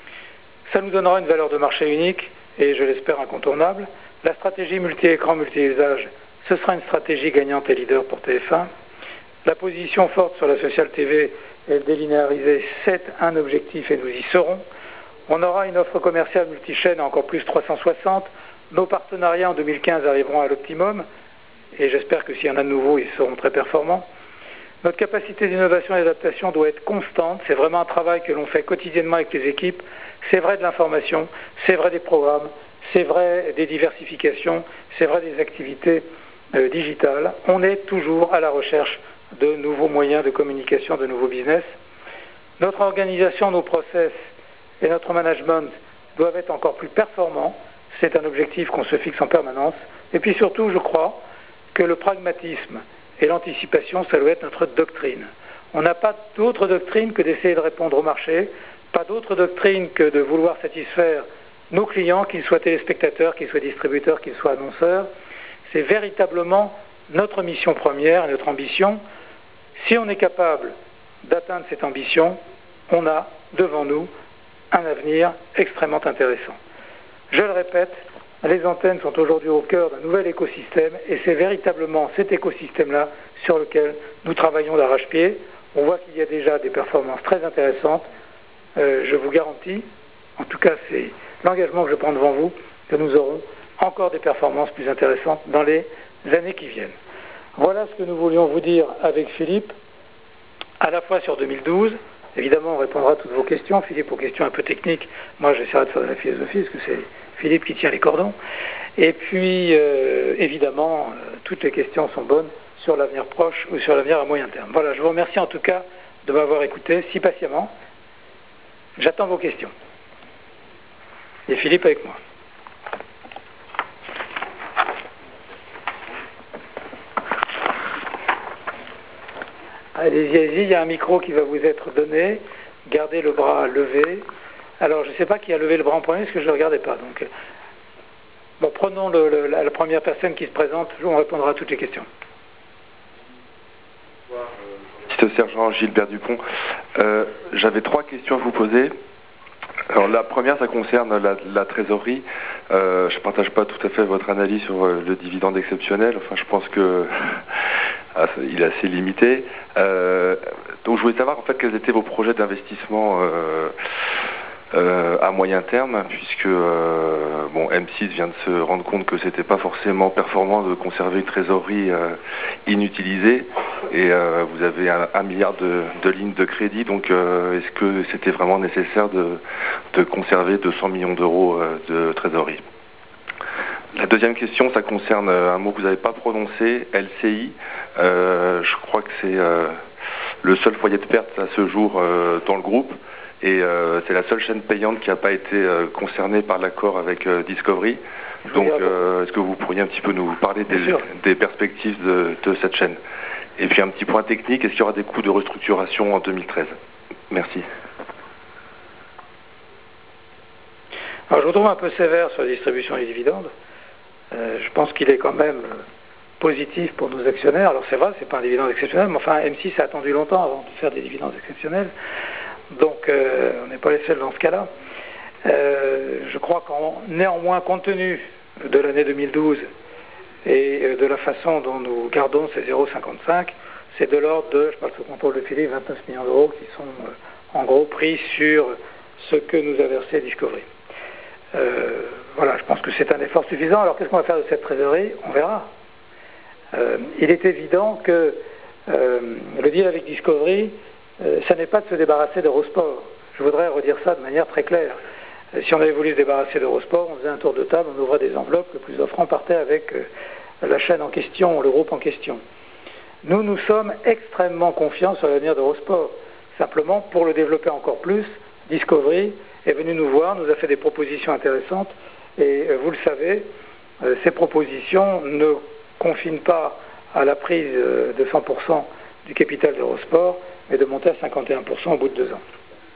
Ça nous donnera une valeur de marché unique et je l'espère incontournable. La stratégie multi-écran, multi-usage, ce sera une stratégie gagnante et leader pour T F un. La position forte sur la Social T V et le délinéarisé, c'est un objectif et nous y serons. On aura une offre commerciale multi-chaîne encore plus trois cent soixante. Nos partenariats en deux mille quinze arriveront à l'optimum et j'espère que s'il y en a de nouveaux, ils seront très performants. Notre capacité d'innovation et d'adaptation doit être constante. C'est vraiment un travail que l'on fait quotidiennement avec les équipes. C'est vrai de l'information, c'est vrai des programmes, c'est vrai des diversifications, c'est vrai des activités euh, digitales. On est toujours à la recherche de nouveaux moyens de communication, de nouveaux business. Notre organisation, nos process et notre management doivent être encore plus performants. C'est un objectif qu'on se fixe en permanence. Et puis surtout, je crois que le pragmatisme et l'anticipation, ça doit être notre doctrine. On n'a pas d'autre doctrine que d'essayer de répondre au marché, pas d'autre doctrine que de vouloir satisfaire nos clients, qu'ils soient téléspectateurs, qu'ils soient distributeurs, qu'ils soient annonceurs. C'est véritablement notre mission première, notre ambition. Si on est capable d'atteindre cette ambition, on a devant nous un avenir extrêmement intéressant. Je le répète, les antennes sont aujourd'hui au cœur d'un nouvel écosystème et c'est véritablement cet écosystème-là sur lequel nous travaillons d'arrache-pied. On voit qu'il y a déjà des performances très intéressantes. Euh, je vous garantis, en tout cas c'est l'engagement que je prends devant vous, que nous aurons encore des performances plus intéressantes dans les années qui viennent. Voilà ce que nous voulions vous dire avec Philippe, à la fois sur deux mille douze. Évidemment, on répondra à toutes vos questions. Philippe, aux questions un peu techniques, moi j'essaierai de faire de la philosophie, parce que c'est Philippe qui tient les cordons. Et puis, euh, évidemment, euh, toutes les questions sont bonnes sur l'avenir proche ou sur l'avenir à moyen terme. Voilà, je vous remercie en tout cas de m'avoir écouté si patiemment. J'attends vos questions. Et Philippe avec moi. Allez-y, allez-y, il y a un micro qui va vous être donné. Gardez le bras levé. Alors, je ne sais pas qui a levé le bras en premier, parce que je ne le regardais pas. Donc, bon, prenons le, le, la, la première personne qui se présente. On répondra à toutes les questions. C'est sergent Gilbert Dupont. Euh, J'avais trois questions à vous poser. Alors, la première, ça concerne la, la trésorerie. Euh, je ne partage pas tout à fait votre analyse sur euh, le dividende exceptionnel. Enfin, je pense que ah, il est assez limité. Euh, donc, je voulais savoir en fait quels étaient vos projets d'investissement euh, euh, à moyen terme, puisque euh, bon, M six vient de se rendre compte que c'était pas forcément performant de conserver une trésorerie euh, inutilisée, et euh, vous avez un, un milliard de, de lignes de crédit. Donc, euh, est-ce que c'était vraiment nécessaire de, de conserver deux cents millions d'euros euh, de trésorerie? La deuxième question, ça concerne un mot que vous n'avez pas prononcé, L C I. Euh, je crois que c'est euh, le seul foyer de perte à ce jour euh, dans le groupe, et euh, c'est la seule chaîne payante qui n'a pas été euh, concernée par l'accord avec euh, Discovery. Donc, euh, est-ce que vous pourriez un petit peu nous parler des, des perspectives de, de cette chaîne? Et puis un petit point technique, est-ce qu'il y aura des coûts de restructuration en deux mille treize? Merci. Alors, je vous trouve un peu sévère sur la distribution des dividendes. Euh, je pense qu'il est quand même positif pour nos actionnaires. Alors c'est vrai, c'est pas un dividende exceptionnel, mais enfin M six a attendu longtemps avant de faire des dividendes exceptionnels. Donc euh, on n'est pas les seuls dans ce cas-là. Euh, je crois qu'en néanmoins, compte tenu de l'année deux mille douze et de la façon dont nous gardons ces zéro virgule cinquante-cinq, c'est de l'ordre de, je parle sous contrôle de Philippe, vingt-neuf millions d'euros qui sont euh, en gros pris sur ce que nous a versé Discovery. Euh, voilà, je pense que c'est un effort suffisant. Alors qu'est-ce qu'on va faire de cette trésorerie? On verra. Euh, il est évident que euh, le deal avec Discovery, euh, ça n'est pas de se débarrasser d'Eurosport. Je voudrais redire ça de manière très claire. Euh, si on avait voulu se débarrasser d'Eurosport, on faisait un tour de table, on ouvrait des enveloppes, le plus offrant partait avec euh, la chaîne en question, le groupe en question. Nous, nous sommes extrêmement confiants sur l'avenir d'Eurosport. Simplement, pour le développer encore plus, Discovery est venu nous voir, nous a fait des propositions intéressantes, et euh, vous le savez, euh, ces propositions ne confinent pas à la prise euh, de cent pour cent du capital d'Eurosport, mais de monter à cinquante et un pour cent au bout de deux ans.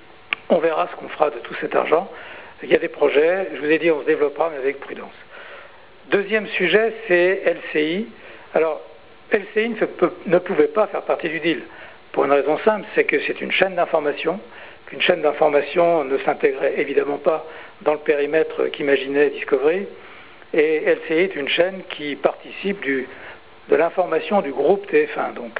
On verra ce qu'on fera de tout cet argent. Il y a des projets, je vous ai dit, on se développera, mais avec prudence. Deuxième sujet, c'est L C I. Alors, L C I ne, peut, ne pouvait pas faire partie du deal, pour une raison simple, c'est que c'est une chaîne d'information, qu'une chaîne d'information ne s'intégrait évidemment pas dans le périmètre qu'imaginait Discovery, et L C I est une chaîne qui participe du, de l'information du groupe T F un. Donc,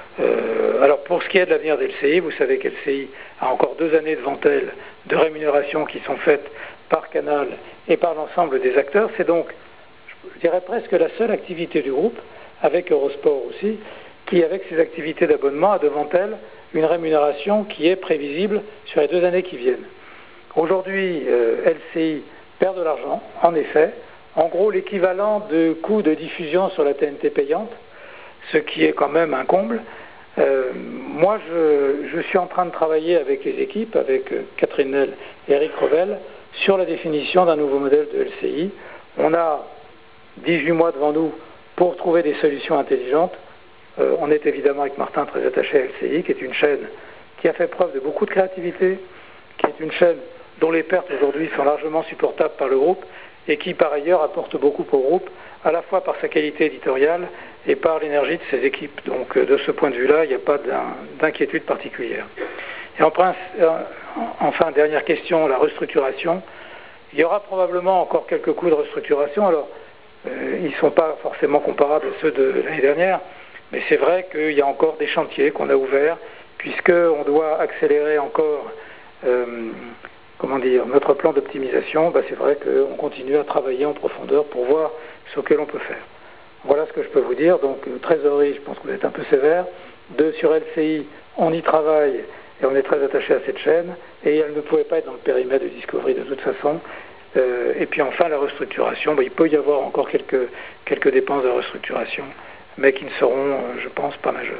euh, alors pour ce qui est de l'avenir d'L C I, vous savez qu'L C I a encore deux années devant elle de rémunération qui sont faites par Canal et par l'ensemble des acteurs. C'est donc, je dirais presque la seule activité du groupe, avec Eurosport aussi, qui, avec ses activités d'abonnement, a devant elle une rémunération qui est prévisible sur les deux années qui viennent. Aujourd'hui, euh, L C I perd de l'argent, en effet, en gros l'équivalent de coûts de diffusion sur la T N T payante, ce qui est quand même un comble. Euh, moi, je, je suis en train de travailler avec les équipes, avec euh, Catherine Nel et Eric Revel, sur la définition d'un nouveau modèle de L C I. On a dix-huit mois devant nous pour trouver des solutions intelligentes. Euh, on est évidemment avec Martin très attaché à L C I, qui est une chaîne qui a fait preuve de beaucoup de créativité, qui est une chaîne dont les pertes aujourd'hui sont largement supportables par le groupe et qui par ailleurs apporte beaucoup au groupe, à la fois par sa qualité éditoriale et par l'énergie de ses équipes. Donc euh, de ce point de vue-là, il n'y a pas d'inquiétude particulière. Et en prince, euh, enfin, dernière question, la restructuration. Il y aura probablement encore quelques coûts de restructuration. Alors, euh, ils ne sont pas forcément comparables à ceux de l'année dernière, mais c'est vrai qu'il y a encore des chantiers qu'on a ouverts, puisqu'on doit accélérer encore euh, comment dire, notre plan d'optimisation. Bah, c'est vrai qu'on continue à travailler en profondeur pour voir ce que l'on peut faire. Voilà ce que je peux vous dire. Donc, euh, trésorerie, je pense que vous êtes un peu sévère. Deux, sur L C I, on y travaille et on est très attaché à cette chaîne, et elle ne pouvait pas être dans le périmètre de Discovery de toute façon. Euh, et puis enfin, la restructuration, bah, il peut y avoir encore quelques, quelques dépenses de restructuration mais qui ne seront, je pense, pas majeurs.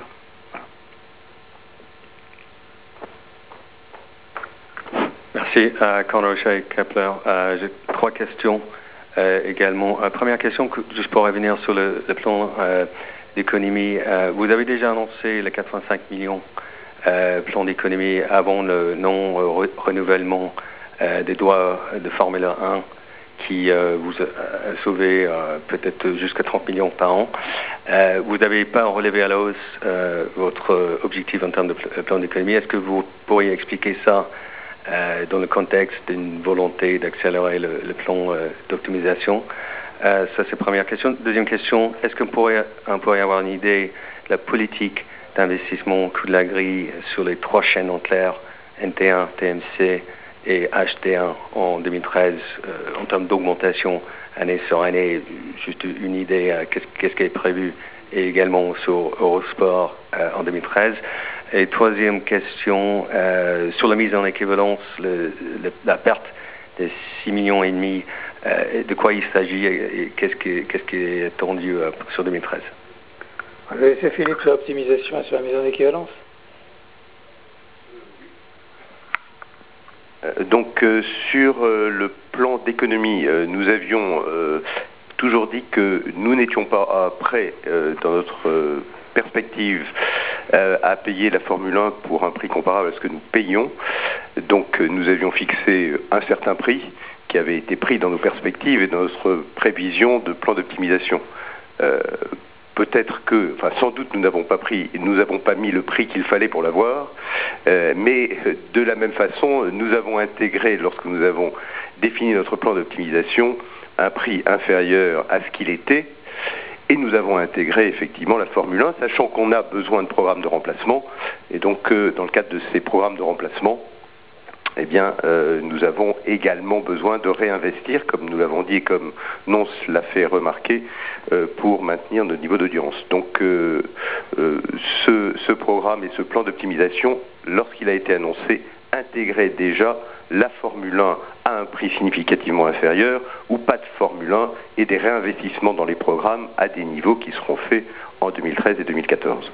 Voilà. Merci. Euh, Conor O'Shea, Kepler. Euh, J'ai trois questions euh, également. Euh, première question, juste pour revenir sur le, le plan euh, d'économie. Euh, vous avez déjà annoncé les quatre-vingt-cinq millions euh, plan d'économie avant le non-renouvellement euh, des droits de Formule un qui euh, vous a sauvé euh, peut-être jusqu'à trente millions par an. Euh, vous n'avez pas relevé à la hausse euh, votre objectif en termes de plan d'économie. Est-ce que vous pourriez expliquer ça euh, dans le contexte d'une volonté d'accélérer le, le plan euh, d'optimisation? euh, Ça, c'est la première question. Deuxième question, est-ce qu'on pourrait, on pourrait avoir une idée de la politique d'investissement coût de la grille sur les trois chaînes en clair, N T un, T M C et H T un en deux mille treize, euh, en termes d'augmentation année sur année, juste une idée, euh, qu'est-ce, qu'est-ce qui est prévu, et également sur Eurosport euh, en deux mille treize. Et troisième question, euh, sur la mise en équivalence, le, le, la perte de six millions et demi, euh, de quoi il s'agit et, et qu'est-ce qui, qu'est-ce qui est attendu euh, sur deux mille treize? Je vais laisser Philippe sur l'optimisation et sur la mise en équivalence. Donc euh, sur euh, le plan d'économie, euh, nous avions euh, toujours dit que nous n'étions pas prêts euh, dans notre euh, perspective euh, à payer la Formule un pour un prix comparable à ce que nous payons. Donc euh, nous avions fixé un certain prix qui avait été pris dans nos perspectives et dans notre prévision de plan d'optimisation. Euh, Peut-être que, enfin sans doute nous n'avons pas pris, nous n'avons pas mis le prix qu'il fallait pour l'avoir, euh, mais de la même façon, nous avons intégré, lorsque nous avons défini notre plan d'optimisation, un prix inférieur à ce qu'il était, et nous avons intégré effectivement la Formule un, sachant qu'on a besoin de programmes de remplacement, et donc euh, dans le cadre de ces programmes de remplacement, eh bien, euh, nous avons également besoin de réinvestir, comme nous l'avons dit et comme Nons l'a fait remarquer, euh, pour maintenir notre niveau d'audience. Donc, euh, euh, ce, ce programme et ce plan d'optimisation, lorsqu'il a été annoncé, intégrait déjà la Formule un à un prix significativement inférieur, ou pas de Formule un, et des réinvestissements dans les programmes à des niveaux qui seront faits en deux mille treize et deux mille quatorze.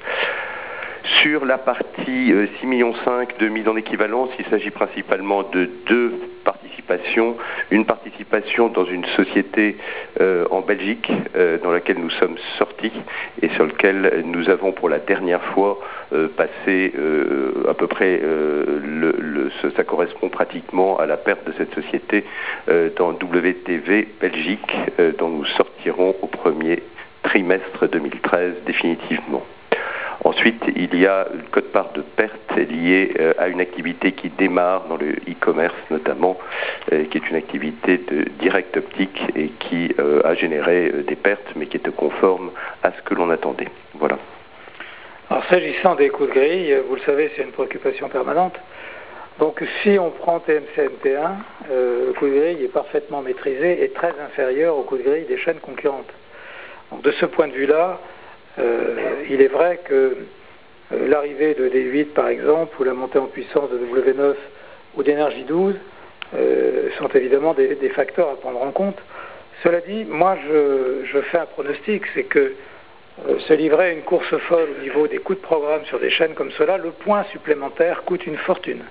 Sur la partie euh, six virgule cinq millions de mise en équivalence, il s'agit principalement de deux participations. Une participation dans une société euh, en Belgique, euh, dans laquelle nous sommes sortis et sur laquelle nous avons pour la dernière fois euh, passé euh, à peu près, euh, le, le, ça correspond pratiquement à la perte de cette société euh, dans W T V Belgique, euh, dont nous sortirons au premier trimestre deux mille treize définitivement. Ensuite, il y a une quote-part de perte liée euh, à une activité qui démarre dans le e-commerce notamment, euh, qui est une activité de direct optique et qui euh, a généré euh, des pertes, mais qui était conforme à ce que l'on attendait. Voilà. Alors, s'agissant des coûts de grille, vous le savez, c'est une préoccupation permanente. Donc, si on prend T M C N T un, euh, le coût de grille est parfaitement maîtrisé et très inférieur au coût de grille des chaînes concurrentes. Donc, de ce point de vue-là, Euh, il est vrai que euh, l'arrivée de D huit, par exemple, ou la montée en puissance de W neuf ou d'Energy douze euh, sont évidemment des, des facteurs à prendre en compte. Cela dit, moi, je, je fais un pronostic, c'est que euh, se livrer à une course folle au niveau des coûts de programme sur des chaînes comme cela, le point supplémentaire coûte une fortune.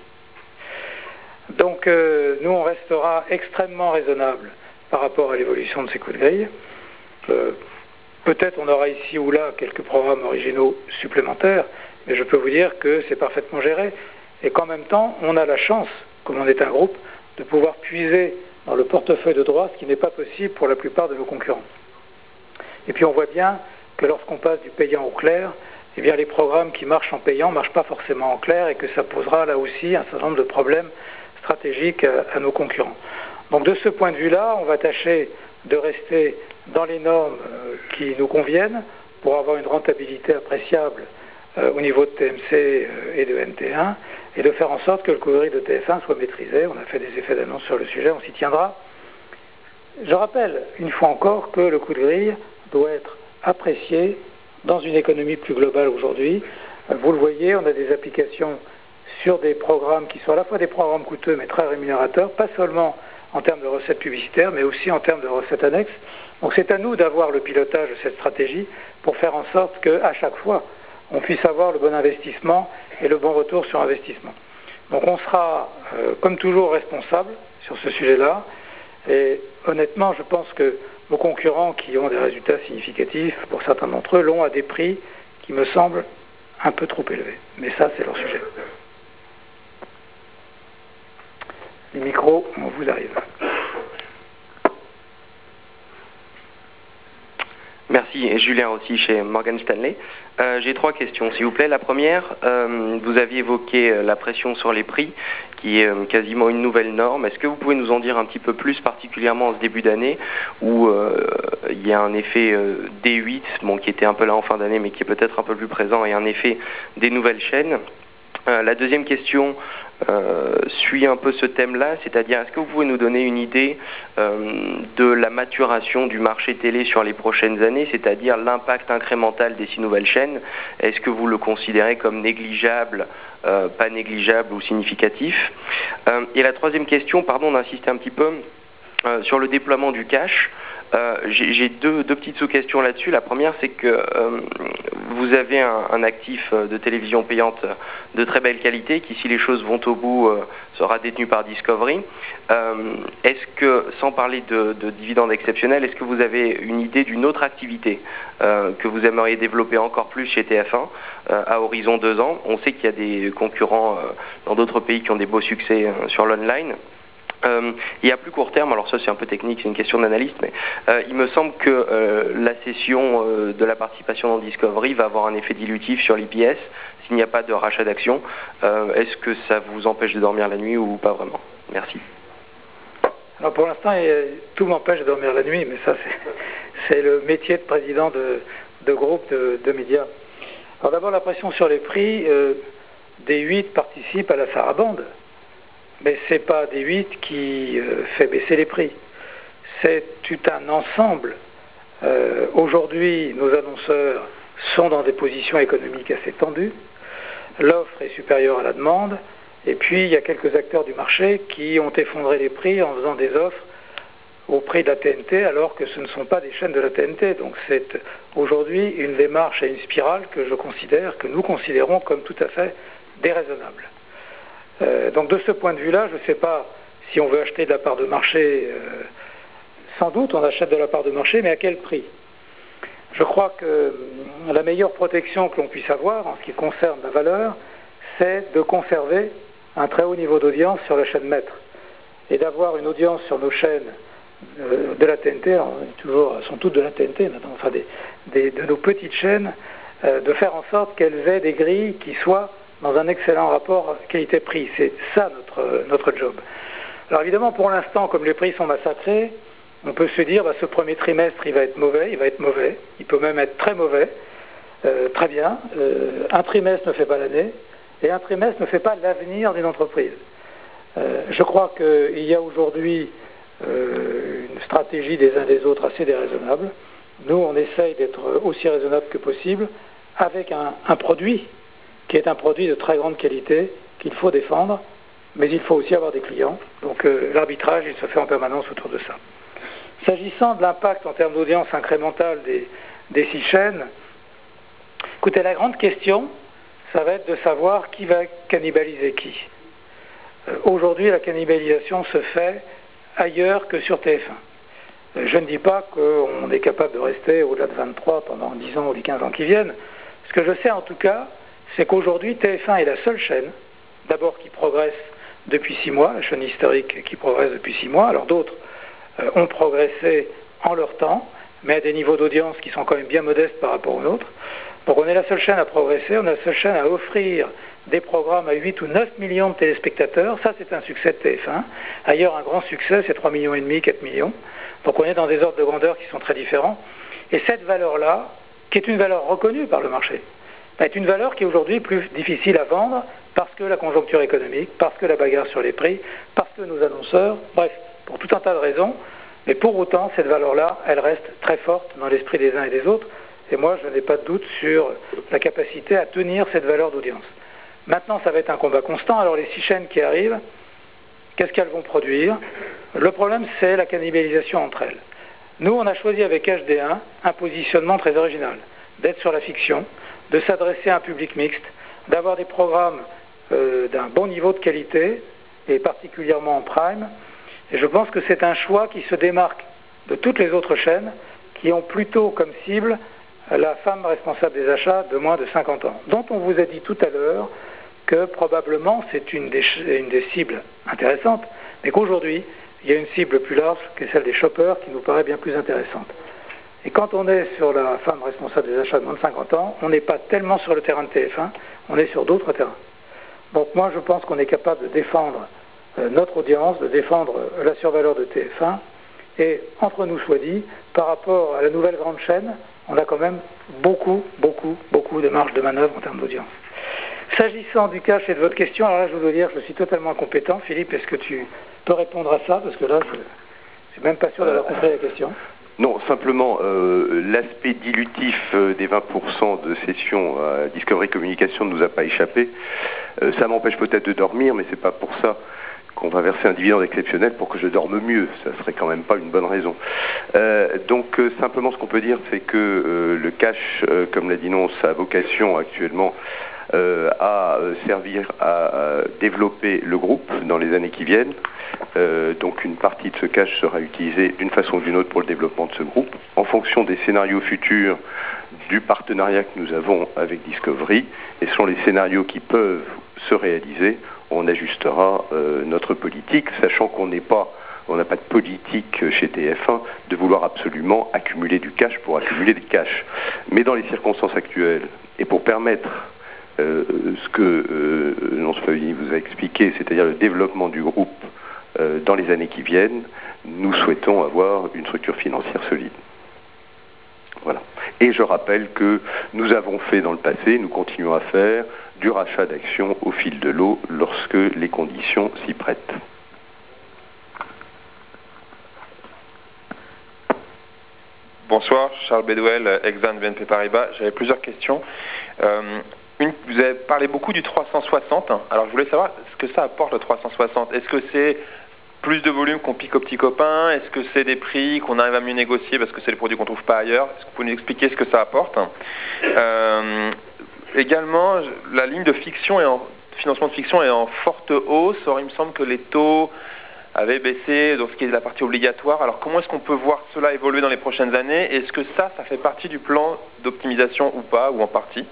Donc, euh, nous, on restera extrêmement raisonnable par rapport à l'évolution de ces coûts de grille. Euh, Peut-être on aura ici ou là quelques programmes originaux supplémentaires, mais je peux vous dire que c'est parfaitement géré et qu'en même temps, on a la chance, comme on est un groupe, de pouvoir puiser dans le portefeuille de droits, ce qui n'est pas possible pour la plupart de nos concurrents. Et puis on voit bien que lorsqu'on passe du payant au clair, eh bien les programmes qui marchent en payant ne marchent pas forcément en clair et que ça posera là aussi un certain nombre de problèmes stratégiques à, à nos concurrents. Donc de ce point de vue-là, on va tâcher de rester dans les normes euh, qui nous conviennent pour avoir une rentabilité appréciable euh, au niveau de T M C euh, et de N T un et de faire en sorte que le coût de grille de T F un soit maîtrisé. On a fait des effets d'annonce sur le sujet, on s'y tiendra. Je rappelle une fois encore que le coût de grille doit être apprécié dans une économie plus globale aujourd'hui. Euh, vous le voyez, on a des applications sur des programmes qui sont à la fois des programmes coûteux mais très rémunérateurs, pas seulement en termes de recettes publicitaires, mais aussi en termes de recettes annexes. Donc c'est à nous d'avoir le pilotage de cette stratégie pour faire en sorte qu'à chaque fois, on puisse avoir le bon investissement et le bon retour sur investissement. Donc on sera, euh, comme toujours, responsable sur ce sujet-là. Et honnêtement, je pense que nos concurrents qui ont des résultats significatifs, pour certains d'entre eux, l'ont à des prix qui me semblent un peu trop élevés. Mais ça, c'est leur sujet. Les micros, on vous arrive. Merci, Julien aussi chez Morgan Stanley. Euh, J'ai trois questions, s'il vous plaît. La première, euh, vous aviez évoqué la pression sur les prix, qui est euh, quasiment une nouvelle norme. Est-ce que vous pouvez nous en dire un petit peu plus, particulièrement en ce début d'année, où euh, il y a un effet euh, D huit, bon, qui était un peu là en fin d'année, mais qui est peut-être un peu plus présent, et un effet des nouvelles chaînes. Euh, la deuxième question euh, suit un peu ce thème-là, c'est-à-dire est-ce que vous pouvez nous donner une idée euh, de la maturation du marché télé sur les prochaines années, c'est-à-dire l'impact incrémental des six nouvelles chaînes? Est-ce que vous le considérez comme négligeable, euh, pas négligeable ou significatif? euh, Et la troisième question, pardon d'insister un petit peu, euh, sur le déploiement du cash. Euh, j'ai deux, deux petites sous-questions là-dessus. La première, c'est que euh, vous avez un, un actif de télévision payante de très belle qualité qui, si les choses vont au bout, euh, sera détenu par Discovery. Euh, est-ce que, sans parler de, de dividendes exceptionnels, est-ce que vous avez une idée d'une autre activité euh, que vous aimeriez développer encore plus chez T F un euh, à horizon deux ans? On sait qu'il y a des concurrents euh, dans d'autres pays qui ont des beaux succès euh, sur l'online. Euh, et à plus court terme, alors ça c'est un peu technique, c'est une question d'analyste, mais euh, il me semble que euh, la cession euh, de la participation dans Discovery va avoir un effet dilutif sur l'I P S s'il n'y a pas de rachat d'actions. Euh, Est-ce que ça vous empêche de dormir la nuit ou pas vraiment? Merci. Alors pour l'instant, tout m'empêche de dormir la nuit, mais ça c'est le métier de président de, de groupe de, de médias. Alors d'abord la pression sur les prix, euh, D huit participe à la sarabande. Mais ce n'est pas D huit qui euh, fait baisser les prix. C'est tout un ensemble. Euh, Aujourd'hui, nos annonceurs sont dans des positions économiques assez tendues. L'offre est supérieure à la demande. Et puis, il y a quelques acteurs du marché qui ont effondré les prix en faisant des offres au prix de la T N T, alors que ce ne sont pas des chaînes de la T N T. Donc c'est aujourd'hui une démarche et une spirale que je considère, que nous considérons comme tout à fait déraisonnable. Euh, donc de ce point de vue-là, je ne sais pas si on veut acheter de la part de marché, euh, sans doute on achète de la part de marché, mais à quel prix? Je crois que la meilleure protection que l'on puisse avoir en ce qui concerne la valeur, c'est de conserver un très haut niveau d'audience sur la chaîne maître et d'avoir une audience sur nos chaînes euh, de la T N T, alors, toujours, elles sont toutes de la T N T maintenant, enfin des, des, de nos petites chaînes, euh, de faire en sorte qu'elles aient des grilles qui soient dans un excellent rapport qualité-prix. C'est ça notre, notre job. Alors évidemment, pour l'instant, comme les prix sont massacrés, on peut se dire, bah, ce premier trimestre, il va être mauvais, il va être mauvais, il peut même être très mauvais, euh, très bien. Euh, un trimestre ne fait pas l'année, et un trimestre ne fait pas l'avenir d'une entreprise. Euh, je crois qu'il y a aujourd'hui euh, une stratégie des uns des autres assez déraisonnable. Nous, on essaye d'être aussi raisonnable que possible, avec un, un produit qui est un produit de très grande qualité, qu'il faut défendre, mais il faut aussi avoir des clients. Donc euh, l'arbitrage, il se fait en permanence autour de ça. S'agissant de l'impact en termes d'audience incrémentale des, des six chaînes, écoutez, la grande question, ça va être de savoir qui va cannibaliser qui. Euh, Aujourd'hui, la cannibalisation se fait ailleurs que sur T F un. Euh, je ne dis pas qu'on est capable de rester au-delà de vingt-trois pendant dix ans ou les quinze ans qui viennent. Ce que je sais en tout cas, c'est qu'aujourd'hui, T F un est la seule chaîne, d'abord qui progresse depuis six mois, la chaîne historique qui progresse depuis six mois, alors d'autres euh, ont progressé en leur temps, mais à des niveaux d'audience qui sont quand même bien modestes par rapport aux nôtres. Donc on est la seule chaîne à progresser, on est la seule chaîne à offrir des programmes à huit ou neuf millions de téléspectateurs, ça c'est un succès de T F un. Ailleurs, un grand succès, c'est trois virgule cinq millions, quatre millions. Donc on est dans des ordres de grandeur qui sont très différents. Et cette valeur-là, qui est une valeur reconnue par le marché, est une valeur qui est aujourd'hui plus difficile à vendre parce que la conjoncture économique, parce que la bagarre sur les prix, parce que nos annonceurs, bref, pour tout un tas de raisons. Mais pour autant, cette valeur-là, elle reste très forte dans l'esprit des uns et des autres. Et moi, je n'ai pas de doute sur la capacité à tenir cette valeur d'audience. Maintenant, ça va être un combat constant. Alors les six chaînes qui arrivent, qu'est-ce qu'elles vont produire. Le problème, c'est la cannibalisation entre elles. Nous, on a choisi avec H D un un positionnement très original, d'être sur la fiction, de s'adresser à un public mixte, d'avoir des programmes euh, d'un bon niveau de qualité, et particulièrement en prime. Et je pense que c'est un choix qui se démarque de toutes les autres chaînes qui ont plutôt comme cible la femme responsable des achats de moins de cinquante ans, dont on vous a dit tout à l'heure que probablement c'est une des, une des cibles intéressantes, mais qu'aujourd'hui, il y a une cible plus large que celle des shoppers qui nous paraît bien plus intéressante. Et quand on est sur la femme responsable des achats de moins de cinquante ans, on n'est pas tellement sur le terrain de T F un, on est sur d'autres terrains. Donc moi, je pense qu'on est capable de défendre euh, notre audience, de défendre euh, la survaleur de T F un, et entre nous soit dit, par rapport à la nouvelle grande chaîne, on a quand même beaucoup, beaucoup, beaucoup de marge de manœuvre en termes d'audience. S'agissant du cash et de votre question, alors là, je dois dire que je suis totalement incompétent. Philippe, est-ce que tu peux répondre à ça? Parce que là, je ne suis même pas sûr d'avoir compris la question. Non, simplement, euh, l'aspect dilutif euh, des vingt pour cent de sessions à Discovery Communication ne nous a pas échappé. Euh, ça m'empêche peut-être de dormir, mais c'est pas pour ça qu'on va verser un dividende exceptionnel pour que je dorme mieux. Ça serait quand même pas une bonne raison. Euh, donc, euh, simplement, ce qu'on peut dire, c'est que euh, le cash, euh, comme l'a dit Nonce, a vocation actuellement Euh, à euh, servir à, à développer le groupe dans les années qui viennent. Euh, donc une partie de ce cash sera utilisée d'une façon ou d'une autre pour le développement de ce groupe. En fonction des scénarios futurs du partenariat que nous avons avec Discovery, et ce sont les scénarios qui peuvent se réaliser, on ajustera euh, notre politique, sachant qu'on n'est pas on n'a pas de politique chez T F un de vouloir absolument accumuler du cash pour accumuler des cash. Mais dans les circonstances actuelles, et pour permettre Euh, ce que euh, Nonce Favini vous a expliqué, c'est-à-dire le développement du groupe euh, dans les années qui viennent, nous souhaitons avoir une structure financière solide. Voilà. Et je rappelle que nous avons fait dans le passé, nous continuons à faire du rachat d'actions au fil de l'eau lorsque les conditions s'y prêtent. Bonsoir, Charles Bedwell, Exane B N P Paribas. J'avais plusieurs questions. Euh, Une, vous avez parlé beaucoup du trois cent soixante. Alors je voulais savoir ce que ça apporte le trois cent soixante. Est-ce que c'est plus de volume qu'on pique aux petits copains? Est-ce que c'est des prix qu'on arrive à mieux négocier parce que c'est des produits qu'on ne trouve pas ailleurs? Est-ce que vous pouvez nous expliquer ce que ça apporte? euh, Également, la ligne de fiction et en financement de fiction est en forte hausse. Or, il me semble que les taux avaient baissé dans ce qui est de la partie obligatoire. Alors comment est-ce qu'on peut voir cela évoluer dans les prochaines années? Est-ce que ça, ça fait partie du plan d'optimisation ou pas, ou en partie?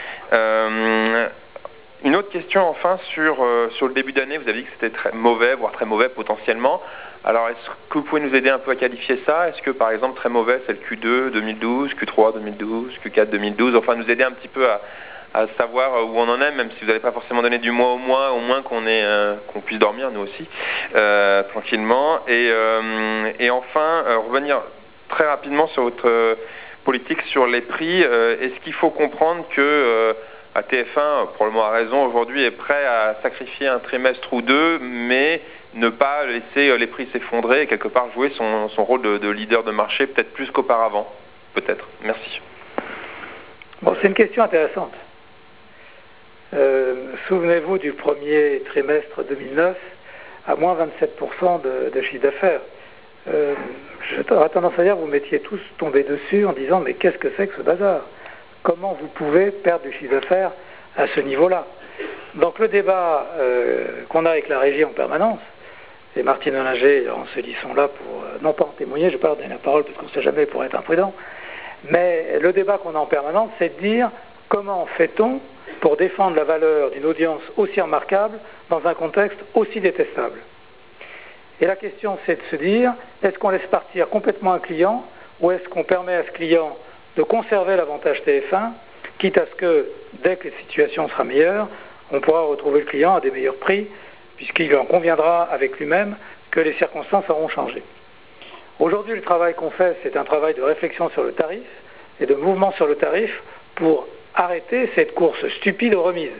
Euh, une autre question enfin sur, euh, sur le début d'année, vous avez dit que c'était très mauvais, voire très mauvais potentiellement. Alors est-ce que vous pouvez nous aider un peu à qualifier ça? Est-ce que par exemple très mauvais c'est le Q deux deux mille douze, Q trois deux mille douze, Q quatre deux mille douze, enfin nous aider un petit peu à, à savoir où on en est, même si vous n'allez pas forcément donner du mois au mois, au moins qu'on ait, euh, qu'on puisse dormir nous aussi, euh, tranquillement. Et, euh, et enfin, euh, revenir très rapidement sur votre euh, politique sur les prix. Euh, est-ce qu'il faut comprendre que euh, à T F un, probablement à raison, aujourd'hui est prêt à sacrifier un trimestre ou deux, mais ne pas laisser les prix s'effondrer et quelque part jouer son, son rôle de, de leader de marché peut-être plus qu'auparavant? Peut-être. Merci. Bon, c'est une question intéressante. Euh, souvenez-vous du premier trimestre deux mille neuf, à moins vingt-sept pour cent de, de chiffre d'affaires. Euh, J'aurais tendance à dire que vous mettiez tous tombé dessus en disant mais qu'est-ce que c'est que ce bazar? Comment vous pouvez perdre du chiffre d'affaires à ce niveau-là? Donc le débat euh, qu'on a avec la régie en permanence, et Martine Hollinger et Laurent Sely sont là pour, euh, non pas en témoigner, je ne vais pas leur donner la parole parce qu'on ne sait jamais pour être imprudent, mais le débat qu'on a en permanence, c'est de dire comment fait-on pour défendre la valeur d'une audience aussi remarquable dans un contexte aussi détestable? Et la question, c'est de se dire, est-ce qu'on laisse partir complètement un client ou est-ce qu'on permet à ce client de conserver l'avantage T F un, quitte à ce que, dès que la situation sera meilleure, on pourra retrouver le client à des meilleurs prix, puisqu'il en conviendra avec lui-même que les circonstances auront changé. Aujourd'hui, le travail qu'on fait, c'est un travail de réflexion sur le tarif et de mouvement sur le tarif pour arrêter cette course stupide aux remises.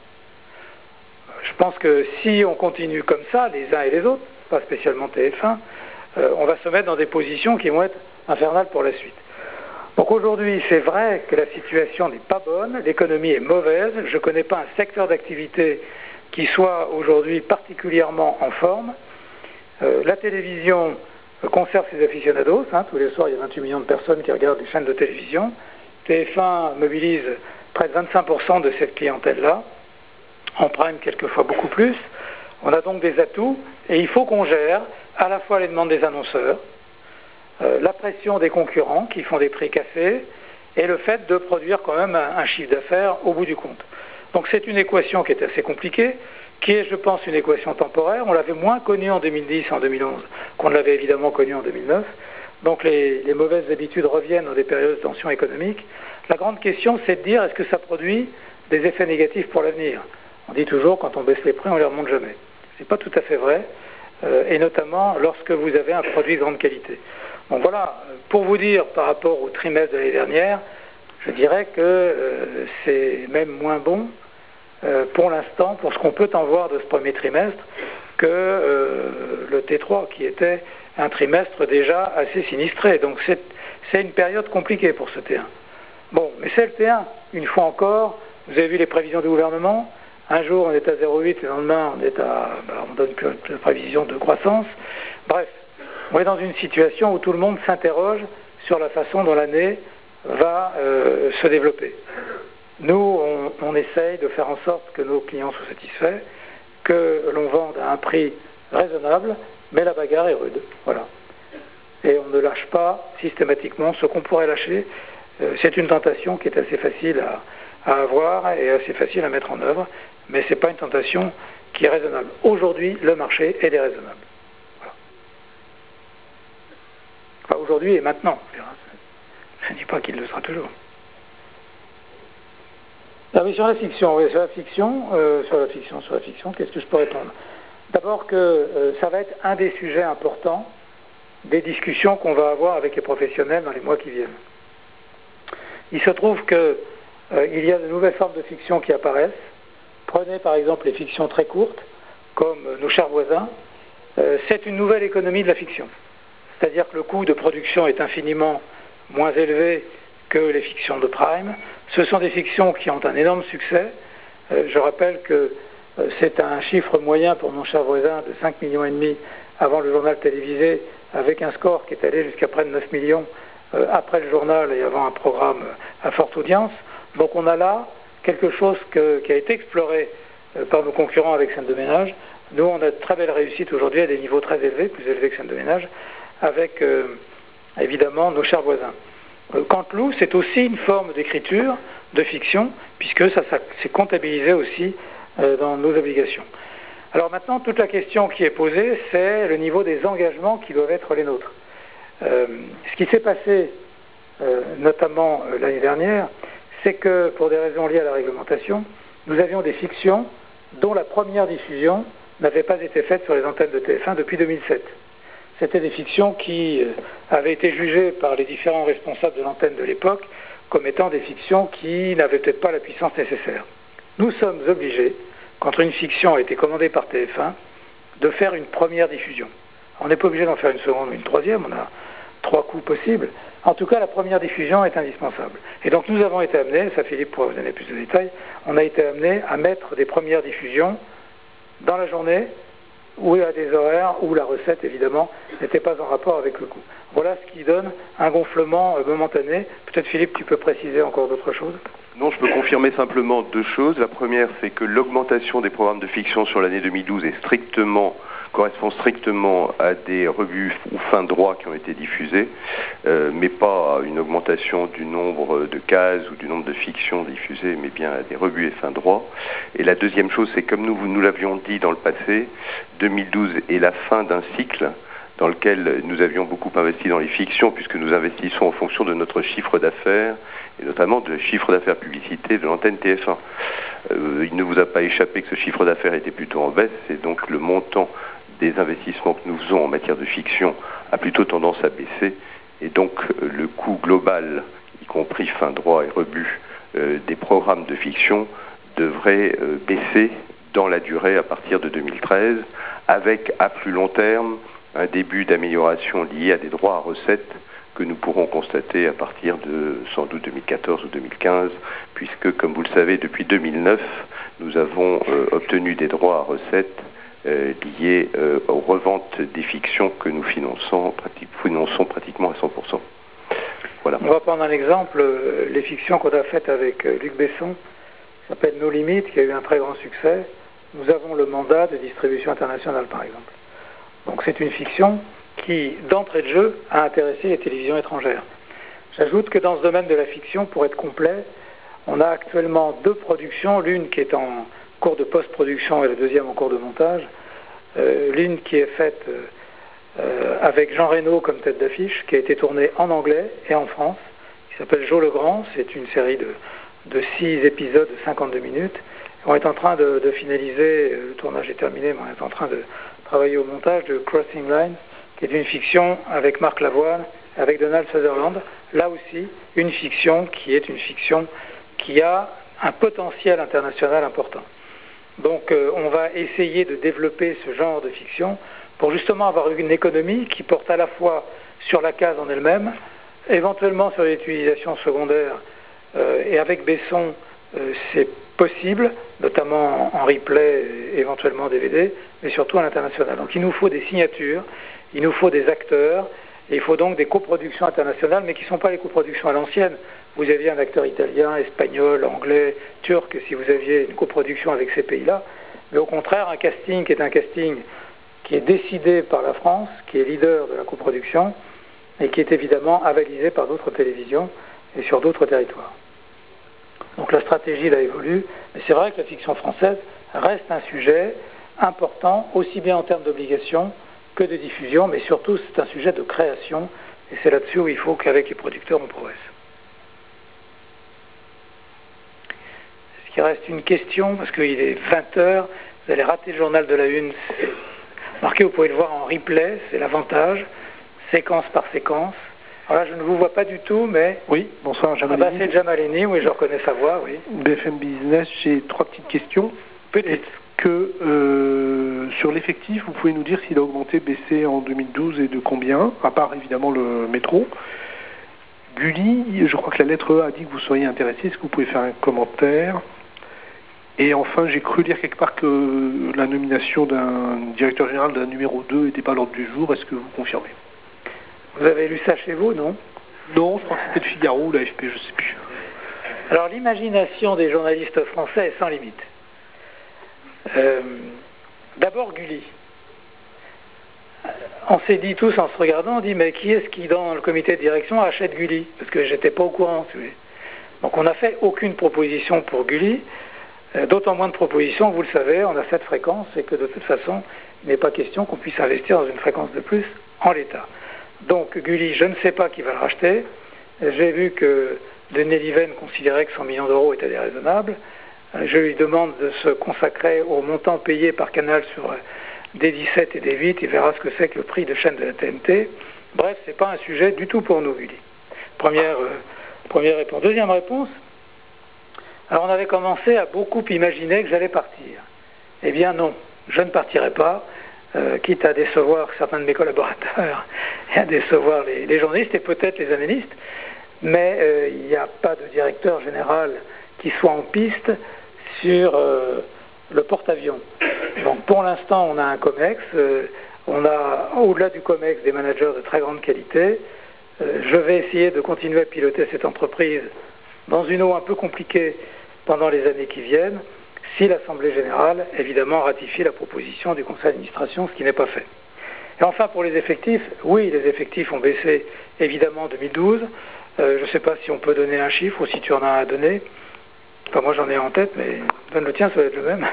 Je pense que si on continue comme ça, les uns et les autres, pas spécialement T F un, euh, on va se mettre dans des positions qui vont être infernales pour la suite. Donc aujourd'hui, c'est vrai que la situation n'est pas bonne, l'économie est mauvaise, je ne connais pas un secteur d'activité qui soit aujourd'hui particulièrement en forme. Euh, la télévision conserve ses aficionados, hein, tous les soirs il y a vingt-huit millions de personnes qui regardent des chaînes de télévision. T F un mobilise près de vingt-cinq pour cent de cette clientèle-là, en prime quelquefois beaucoup plus. On a donc des atouts et il faut qu'on gère à la fois les demandes des annonceurs, euh, la pression des concurrents qui font des prix cassés et le fait de produire quand même un, un chiffre d'affaires au bout du compte. Donc c'est une équation qui est assez compliquée, qui est, je pense, une équation temporaire. On l'avait moins connue en deux mille dix et en deux mille onze qu'on ne l'avait évidemment connue en deux mille neuf. Donc les, les mauvaises habitudes reviennent dans des périodes de tension économique. La grande question, c'est de dire est-ce que ça produit des effets négatifs pour l'avenir. On dit toujours quand on baisse les prix, on ne les remonte jamais. Ce n'est pas tout à fait vrai, euh, et notamment lorsque vous avez un produit de grande qualité. Donc voilà, pour vous dire par rapport au trimestre de l'année dernière, je dirais que euh, c'est même moins bon euh, pour l'instant, pour ce qu'on peut en voir de ce premier trimestre, que euh, le T trois, qui était un trimestre déjà assez sinistré. Donc c'est, c'est une période compliquée pour ce T un. Bon, mais c'est le T un. Une fois encore, vous avez vu les prévisions du gouvernement. Un jour, on est à zéro virgule huit, et le lendemain, on est à, bah, on donne plus de prévision de croissance. Bref, on est dans une situation où tout le monde s'interroge sur la façon dont l'année va euh, se développer. Nous, on, on essaye de faire en sorte que nos clients soient satisfaits, que l'on vende à un prix raisonnable, mais la bagarre est rude. Voilà. Et on ne lâche pas systématiquement ce qu'on pourrait lâcher. Euh, c'est une tentation qui est assez facile à, à avoir et assez facile à mettre en œuvre, mais ce n'est pas une tentation qui est raisonnable. Aujourd'hui, le marché est déraisonnable. Voilà. Enfin, aujourd'hui et maintenant. Je ne dis pas qu'il le sera toujours. Ah oui, sur la fiction, oui, sur la fiction, euh, sur la fiction, sur la fiction, qu'est-ce que je peux répondre? D'abord que euh, ça va être un des sujets importants des discussions qu'on va avoir avec les professionnels dans les mois qui viennent. Il se trouve qu'il euh, y a de nouvelles formes de fiction qui apparaissent. Prenez par exemple les fictions très courtes, comme euh, Nos chers voisins. Euh, c'est une nouvelle économie de la fiction. C'est-à-dire que le coût de production est infiniment moins élevé que les fictions de prime. Ce sont des fictions qui ont un énorme succès. Euh, je rappelle que euh, c'est un chiffre moyen pour Nos chers voisins de cinq millions et demi avant le journal télévisé, avec un score qui est allé jusqu'à près de neuf millions euh, après le journal et avant un programme à forte audience. Donc on a là quelque chose que, qui a été exploré euh, par nos concurrents avec Scène de ménage. Nous, on a de très belles réussites aujourd'hui à des niveaux très élevés, plus élevés que Scène de ménage, avec euh, évidemment Nos chers voisins. Euh, Canteloup, c'est aussi une forme d'écriture, de fiction, puisque ça, ça c'est comptabilisé aussi euh, dans nos obligations. Alors maintenant, toute la question qui est posée, c'est le niveau des engagements qui doivent être les nôtres. Euh, ce qui s'est passé, euh, notamment euh, l'année dernière, c'est que, pour des raisons liées à la réglementation, nous avions des fictions dont la première diffusion n'avait pas été faite sur les antennes de T F un depuis deux mille sept. C'était des fictions qui euh, avaient été jugées par les différents responsables de l'antenne de l'époque comme étant des fictions qui n'avaient peut-être pas la puissance nécessaire. Nous sommes obligés, quand une fiction a été commandée par T F un, de faire une première diffusion. On n'est pas obligé d'en faire une seconde ou une troisième, on a trois coups possibles. En tout cas, la première diffusion est indispensable. Et donc nous avons été amenés, ça Philippe pourra vous donner plus de détails, on a été amenés à mettre des premières diffusions dans la journée, ou à des horaires où la recette, évidemment, n'était pas en rapport avec le coût. Voilà ce qui donne un gonflement euh, momentané. Peut-être Philippe, tu peux préciser encore d'autres choses? Non, je peux confirmer simplement deux choses. La première, c'est que l'augmentation des programmes de fiction sur l'année deux mille douze est strictement, correspond strictement à des revues ou fins de droit qui ont été diffusées, euh, mais pas à une augmentation du nombre de cases ou du nombre de fictions diffusées, mais bien à des revues et fins de droit. Et la deuxième chose, c'est comme nous, nous l'avions dit dans le passé, deux mille douze est la fin d'un cycle dans lequel nous avions beaucoup investi dans les fictions, puisque nous investissons en fonction de notre chiffre d'affaires, et notamment de chiffre d'affaires publicité de l'antenne T F un. Euh, il ne vous a pas échappé que ce chiffre d'affaires était plutôt en baisse, et donc le montant des investissements que nous faisons en matière de fiction a plutôt tendance à baisser, et donc euh, le coût global, y compris fin droit et rebut, euh, des programmes de fiction devrait euh, baisser dans la durée à partir de deux mille treize, avec à plus long terme un début d'amélioration lié à des droits à recettes que nous pourrons constater à partir de sans doute deux mille quatorze ou deux mille quinze, puisque, comme vous le savez, depuis deux mille neuf, nous avons euh, obtenu des droits à recettes euh, liés euh, aux reventes des fictions que nous finançons, pratique, finançons pratiquement à cent pour cent. Voilà. On va prendre un exemple, euh, les fictions qu'on a faites avec euh, Luc Besson, qui s'appelle Nos Limites, qui a eu un très grand succès. Nous avons le mandat de distribution internationale, par exemple. Donc c'est une fiction qui, d'entrée de jeu, a intéressé les télévisions étrangères. J'ajoute que dans ce domaine de la fiction, pour être complet, on a actuellement deux productions, l'une qui est en cours de post-production et la deuxième en cours de montage. Euh, l'une qui est faite euh, avec Jean Reno comme tête d'affiche, qui a été tournée en anglais et en France, qui s'appelle Jo le Grand. C'est une série de, de six épisodes de cinquante-deux minutes. On est en train de, de finaliser, le tournage est terminé, mais on est en train de travailler au montage de Crossing Lines, qui est une fiction avec Marc Lavoine, avec Donald Sutherland. Là aussi, une fiction qui est une fiction qui a un potentiel international important. Donc euh, on va essayer de développer ce genre de fiction pour justement avoir une économie qui porte à la fois sur la case en elle-même, éventuellement sur les utilisations secondaires, euh, et avec Besson, euh, c'est possible, notamment en replay, éventuellement D V D, mais surtout à l'international. Donc il nous faut des signatures, il nous faut des acteurs, et il faut donc des coproductions internationales, mais qui ne sont pas les coproductions à l'ancienne. Vous aviez un acteur italien, espagnol, anglais, turc, si vous aviez une coproduction avec ces pays-là, mais au contraire, un casting qui est un casting qui est décidé par la France, qui est leader de la coproduction, et qui est évidemment avalisé par d'autres télévisions et sur d'autres territoires. Donc la stratégie là évolue, mais c'est vrai que la fiction française reste un sujet important, aussi bien en termes d'obligation que de diffusion, mais surtout c'est un sujet de création, et c'est là-dessus où il faut qu'avec les producteurs on progresse. Est-ce qu'il reste une question? Parce qu'il est vingt heures, vous allez rater le journal de la une. Marqué, vous pouvez le voir en replay, c'est l'avantage, séquence par séquence. Alors là, je ne vous vois pas du tout, mais... Oui, bonsoir, Jamaleni. Ah bah, c'est Jamaleni, oui, je reconnais sa voix, oui. B F M Business, j'ai trois petites questions. Petites. Que euh, sur l'effectif, vous pouvez nous dire s'il a augmenté, baissé en deux mille douze et de combien, à part évidemment le métro. Gulli, je crois que la lettre E a dit que vous seriez intéressé. Est-ce que vous pouvez faire un commentaire? Et enfin, j'ai cru lire quelque part que la nomination d'un directeur général d'un numéro deux n'était pas à l'ordre du jour. Est-ce que vous confirmez? Vous avez lu ça chez vous, non? Non, je crois que c'était le Figaro ou l'A F P, je ne sais plus. Alors, l'imagination des journalistes français est sans limite. Euh, D'abord, Gulli. On s'est dit tous en se regardant, on dit, mais qui est-ce qui, dans le comité de direction, achète Gulli? Parce que j'étais pas au courant, tu sais. Donc, on n'a fait aucune proposition pour Gulli. D'autant moins de propositions, vous le savez, on a cette fréquence et que de toute façon, il n'est pas question qu'on puisse investir dans une fréquence de plus en l'état. Donc Gulli, je ne sais pas qui va le racheter. J'ai vu que Denis Liven considérait que cent millions d'euros était déraisonnable. Je lui demande de se consacrer au montant payé par Canal sur D dix-sept et D huit. Il verra ce que c'est que le prix de chaîne de la T N T. Bref, ce n'est pas un sujet du tout pour nous, Gulli. Première, euh, première réponse. Deuxième réponse. Alors on avait commencé à beaucoup imaginer que j'allais partir. Eh bien non, je ne partirai pas, euh, quitte à décevoir certains de mes collaborateurs et à décevoir les, les journalistes et peut-être les analystes, mais euh, il n'y a pas de directeur général qui soit en piste sur euh, le porte-avions. Donc pour l'instant on a un COMEX, euh, on a au-delà du COMEX des managers de très grande qualité. Euh, je vais essayer de continuer à piloter cette entreprise dans une eau un peu compliquée pendant les années qui viennent, si l'Assemblée générale, évidemment, ratifie la proposition du conseil d'administration, ce qui n'est pas fait. Et enfin, pour les effectifs, oui, les effectifs ont baissé, évidemment, en deux mille douze. Euh, je ne sais pas si on peut donner un chiffre ou si tu en as à donner. Enfin, moi, j'en ai en tête, mais donne le tien, ça va être le même.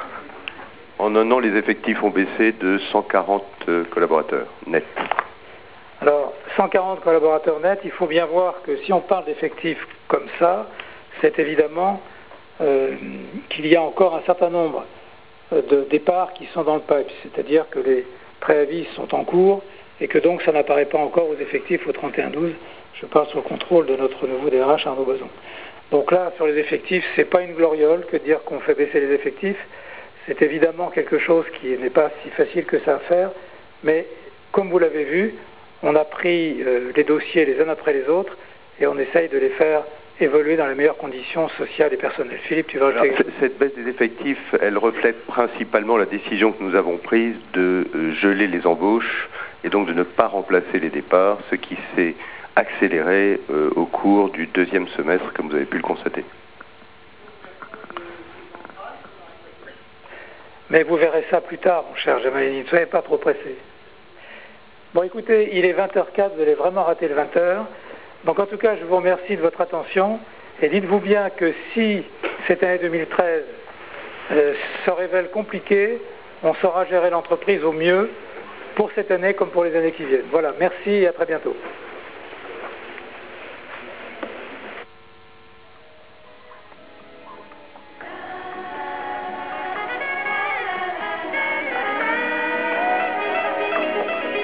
En un an, les effectifs ont baissé de cent quarante collaborateurs nets. Alors, cent quarante collaborateurs nets, il faut bien voir que si on parle d'effectifs comme ça, c'est évidemment euh, qu'il y a encore un certain nombre de départs qui sont dans le pipe, c'est-à-dire que les préavis sont en cours et que donc ça n'apparaît pas encore aux effectifs au trente et un douze. Je parle sous le contrôle de notre nouveau D R H, Arnaud Boson. Donc là, sur les effectifs, c'est pas une gloriole que de dire qu'on fait baisser les effectifs. C'est évidemment quelque chose qui n'est pas si facile que ça à faire, mais comme vous l'avez vu, on a pris euh, les dossiers les uns après les autres et on essaye de les faire évoluer dans les meilleures conditions sociales et personnelles. Philippe, tu vas ajouter... Alors, cette baisse des effectifs, elle reflète principalement la décision que nous avons prise de euh, geler les embauches et donc de ne pas remplacer les départs, ce qui s'est accéléré euh, au cours du deuxième semestre, comme vous avez pu le constater. Mais vous verrez ça plus tard, mon cher Jamalini, ne soyez pas trop pressé. Bon, écoutez, il est vingt heures quatre, vous allez vraiment rater le vingt heures. Donc en tout cas, je vous remercie de votre attention et dites-vous bien que si cette année deux mille treize euh, se révèle compliquée, on saura gérer l'entreprise au mieux pour cette année comme pour les années qui viennent. Voilà, merci et à très bientôt.